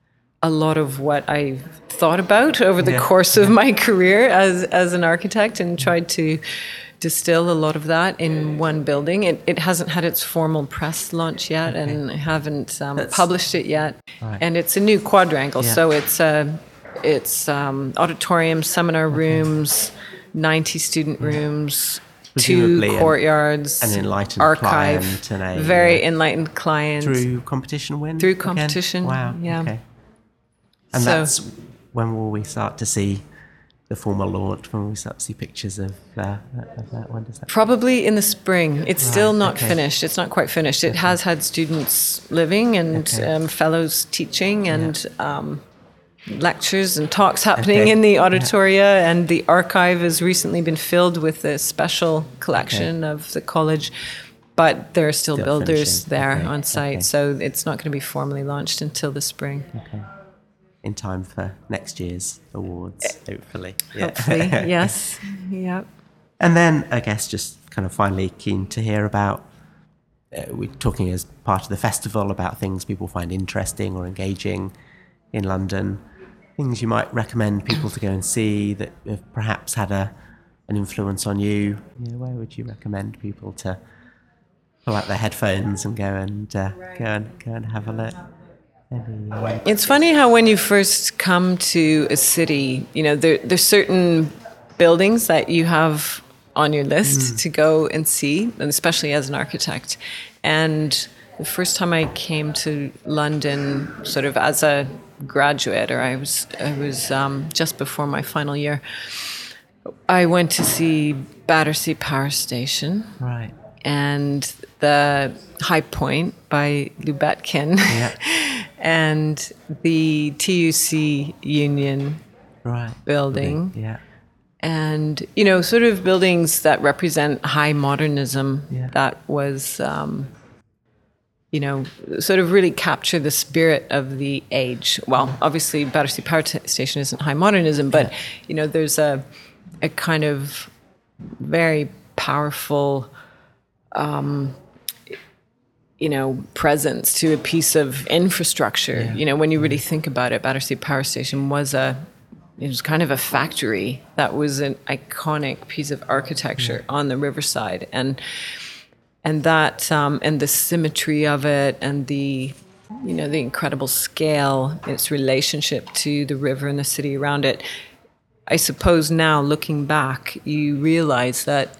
a lot of what I've thought about over the yeah. course of my career as, as an architect, and tried to distill a lot of that in one building. It, it hasn't had its formal press launch yet, okay. and I haven't um, published it yet. Right. And it's a new quadrangle, yeah. so it's a... It's um, auditorium, seminar rooms, okay. ninety student rooms, Presumably two courtyards, an, an enlightened archive, client, and a very uh, enlightened client. Through competition win? Through competition, again? Wow, yeah. okay. And so, that's when will we start to see the formal launch? When will we start to see pictures of, uh, of that? When does that probably in the spring. It's right, still not okay. finished. It's not quite finished. It okay. has had students living and okay. um, fellows teaching and... Yeah. Um, lectures and talks happening okay. in the auditoria, yeah. and the archive has recently been filled with a special collection okay. of the college, but there are still, still builders finishing. there okay. on site, okay. so it's not going to be formally launched until the spring. Okay. In time for next year's awards, hopefully. Yeah. Hopefully, yes. Yep. And then I guess just kind of finally keen to hear about, uh, we're talking as part of the festival about things people find interesting or engaging in London, things you might recommend people to go and see that have perhaps had a an influence on you. You know, where would you recommend people to pull out their headphones and go and uh, go and go and have a look? Maybe, uh, it's funny how when you first come to a city, you know, there there's certain buildings that you have on your list mm. to go and see, and especially as an architect. And the first time I came to London, sort of as a graduate, or I was I was um, just before my final year, I went to see Battersea Power Station, right, and the High Point by Lubetkin, yeah. and the T U C Union right. building, yeah. and you know, sort of buildings that represent high modernism. Yeah. That was. Um, you know, sort of really capture the spirit of the age. Well, obviously Battersea Power Station isn't high modernism, but, yeah. you know, there's a a kind of very powerful, um, you know, presence to a piece of infrastructure. Yeah. You know, when you really think about it, Battersea Power Station was a, it was kind of a factory that was an iconic piece of architecture yeah. on the riverside. And and that um, and the symmetry of it, and the you know the incredible scale, its relationship to the river and the city around it. I suppose now, looking back, you realize that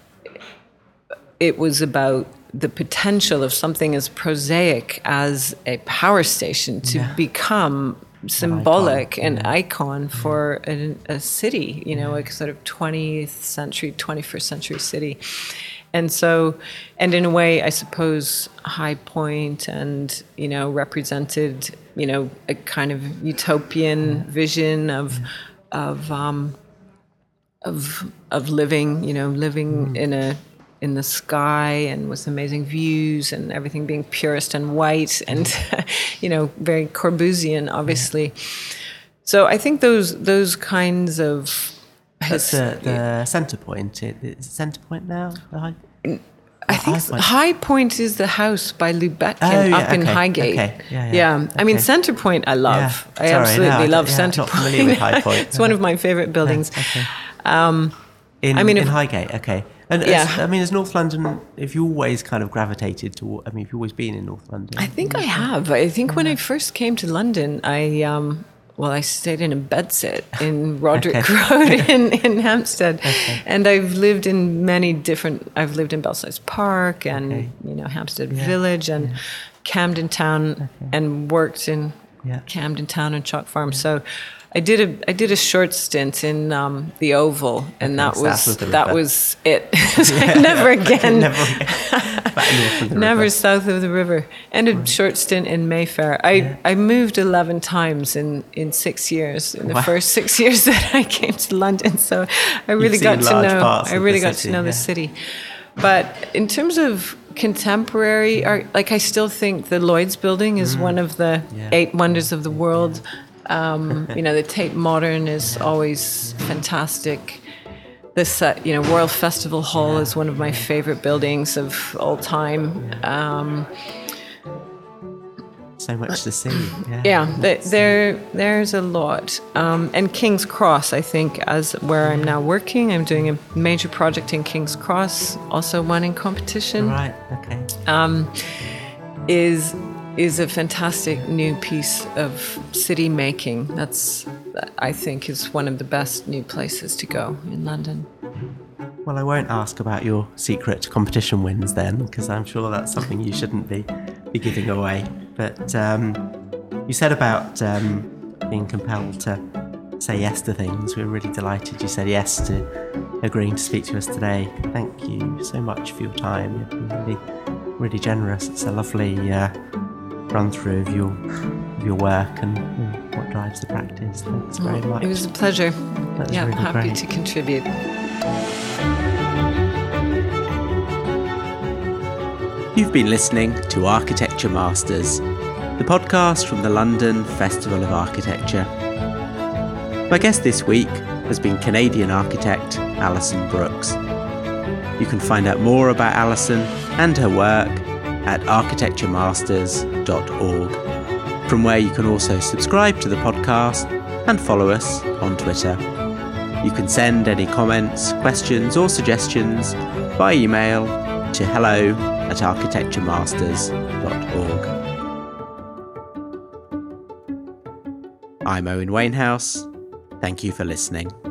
it was about the potential of something as prosaic as a power station to yeah. become symbolic, an icon, an icon for a, a city, you know, yeah. a sort of twentieth century, twenty-first century city. And so, and in a way, I suppose High Point and, you know, represented, you know, a kind of utopian yeah. vision of, yeah. of, um, of, of living, you know, living mm. in a, in the sky and with amazing views and everything being purest and white and, you know, very Corbusian, obviously. Yeah. So I think those, those kinds of, That's the, the centre point. Is it centre point now? The high, I think high point. High Point is the house by Lubetkin oh, yeah, up in okay, Highgate. Okay, yeah, yeah. yeah. Okay. I mean, Centre Point I love. Yeah. I Sorry, absolutely no, love yeah, Centre not Point. familiar with High Point. It's one of my favourite buildings. Yeah, okay. um, in I mean, in if, Highgate, okay. And yeah. as, I mean, as North London, have you always kind of gravitated to? I mean, have you always been in North London? I think I have. I think when I first came to London, I um, well, I stayed in a bedsit in Roderick okay. Road in, in Hampstead, okay. and I've lived in many different. I've lived in Belsize Park and okay. you know Hampstead yeah. Village and yeah. Camden Town, okay. and worked in yeah. Camden Town and Chalk Farm. Yeah. So. I did a I did a short stint in um, the Oval, and okay, that was that was it. yeah, never yeah, again. never again. never river. south of the river. And a right. short stint in Mayfair. I, yeah. I moved eleven times in, in six years. In the wow. first six years that I came to London, so I really You've got seen to know. parts I of really the got city, to know yeah. the city. But in terms of contemporary art, like I still think the Lloyd's Building is mm. one of the yeah. eight wonders of the world. Yeah. Um, you know, the Tate Modern is always fantastic. This, uh, you know, Royal Festival Hall is one of my favorite buildings of all time. Um, so much to see. Yeah, yeah th- there, there's a lot. Um, and King's Cross, I think, as where I'm now working, I'm doing a major project in King's Cross, also won in competition. Right. Okay. Um, is. is a fantastic new piece of city making. That's, I think, is one of the best new places to go in London. Well, I won't ask about your secret competition wins then, because I'm sure that's something you shouldn't be, be giving away. But um, you said about um, being compelled to say yes to things. We're really delighted you said yes to agreeing to speak to us today. Thank you so much for your time. You've been really, really generous. It's a lovely uh, run through of your of your work and you know, what drives the practice. Thanks very much. It was a pleasure. That's yeah, really happy great. to contribute. You've been listening to Architecture Masters, the podcast from the London Festival of Architecture. My guest this week has been Canadian architect Alison Brooks. You can find out more about Alison and her work at architecture masters dot org, from where you can also subscribe to the podcast and follow us on Twitter. You can send any comments, questions or suggestions by email to hello at architecture masters dot org. I'm Owen Wainhouse. Thank you for listening.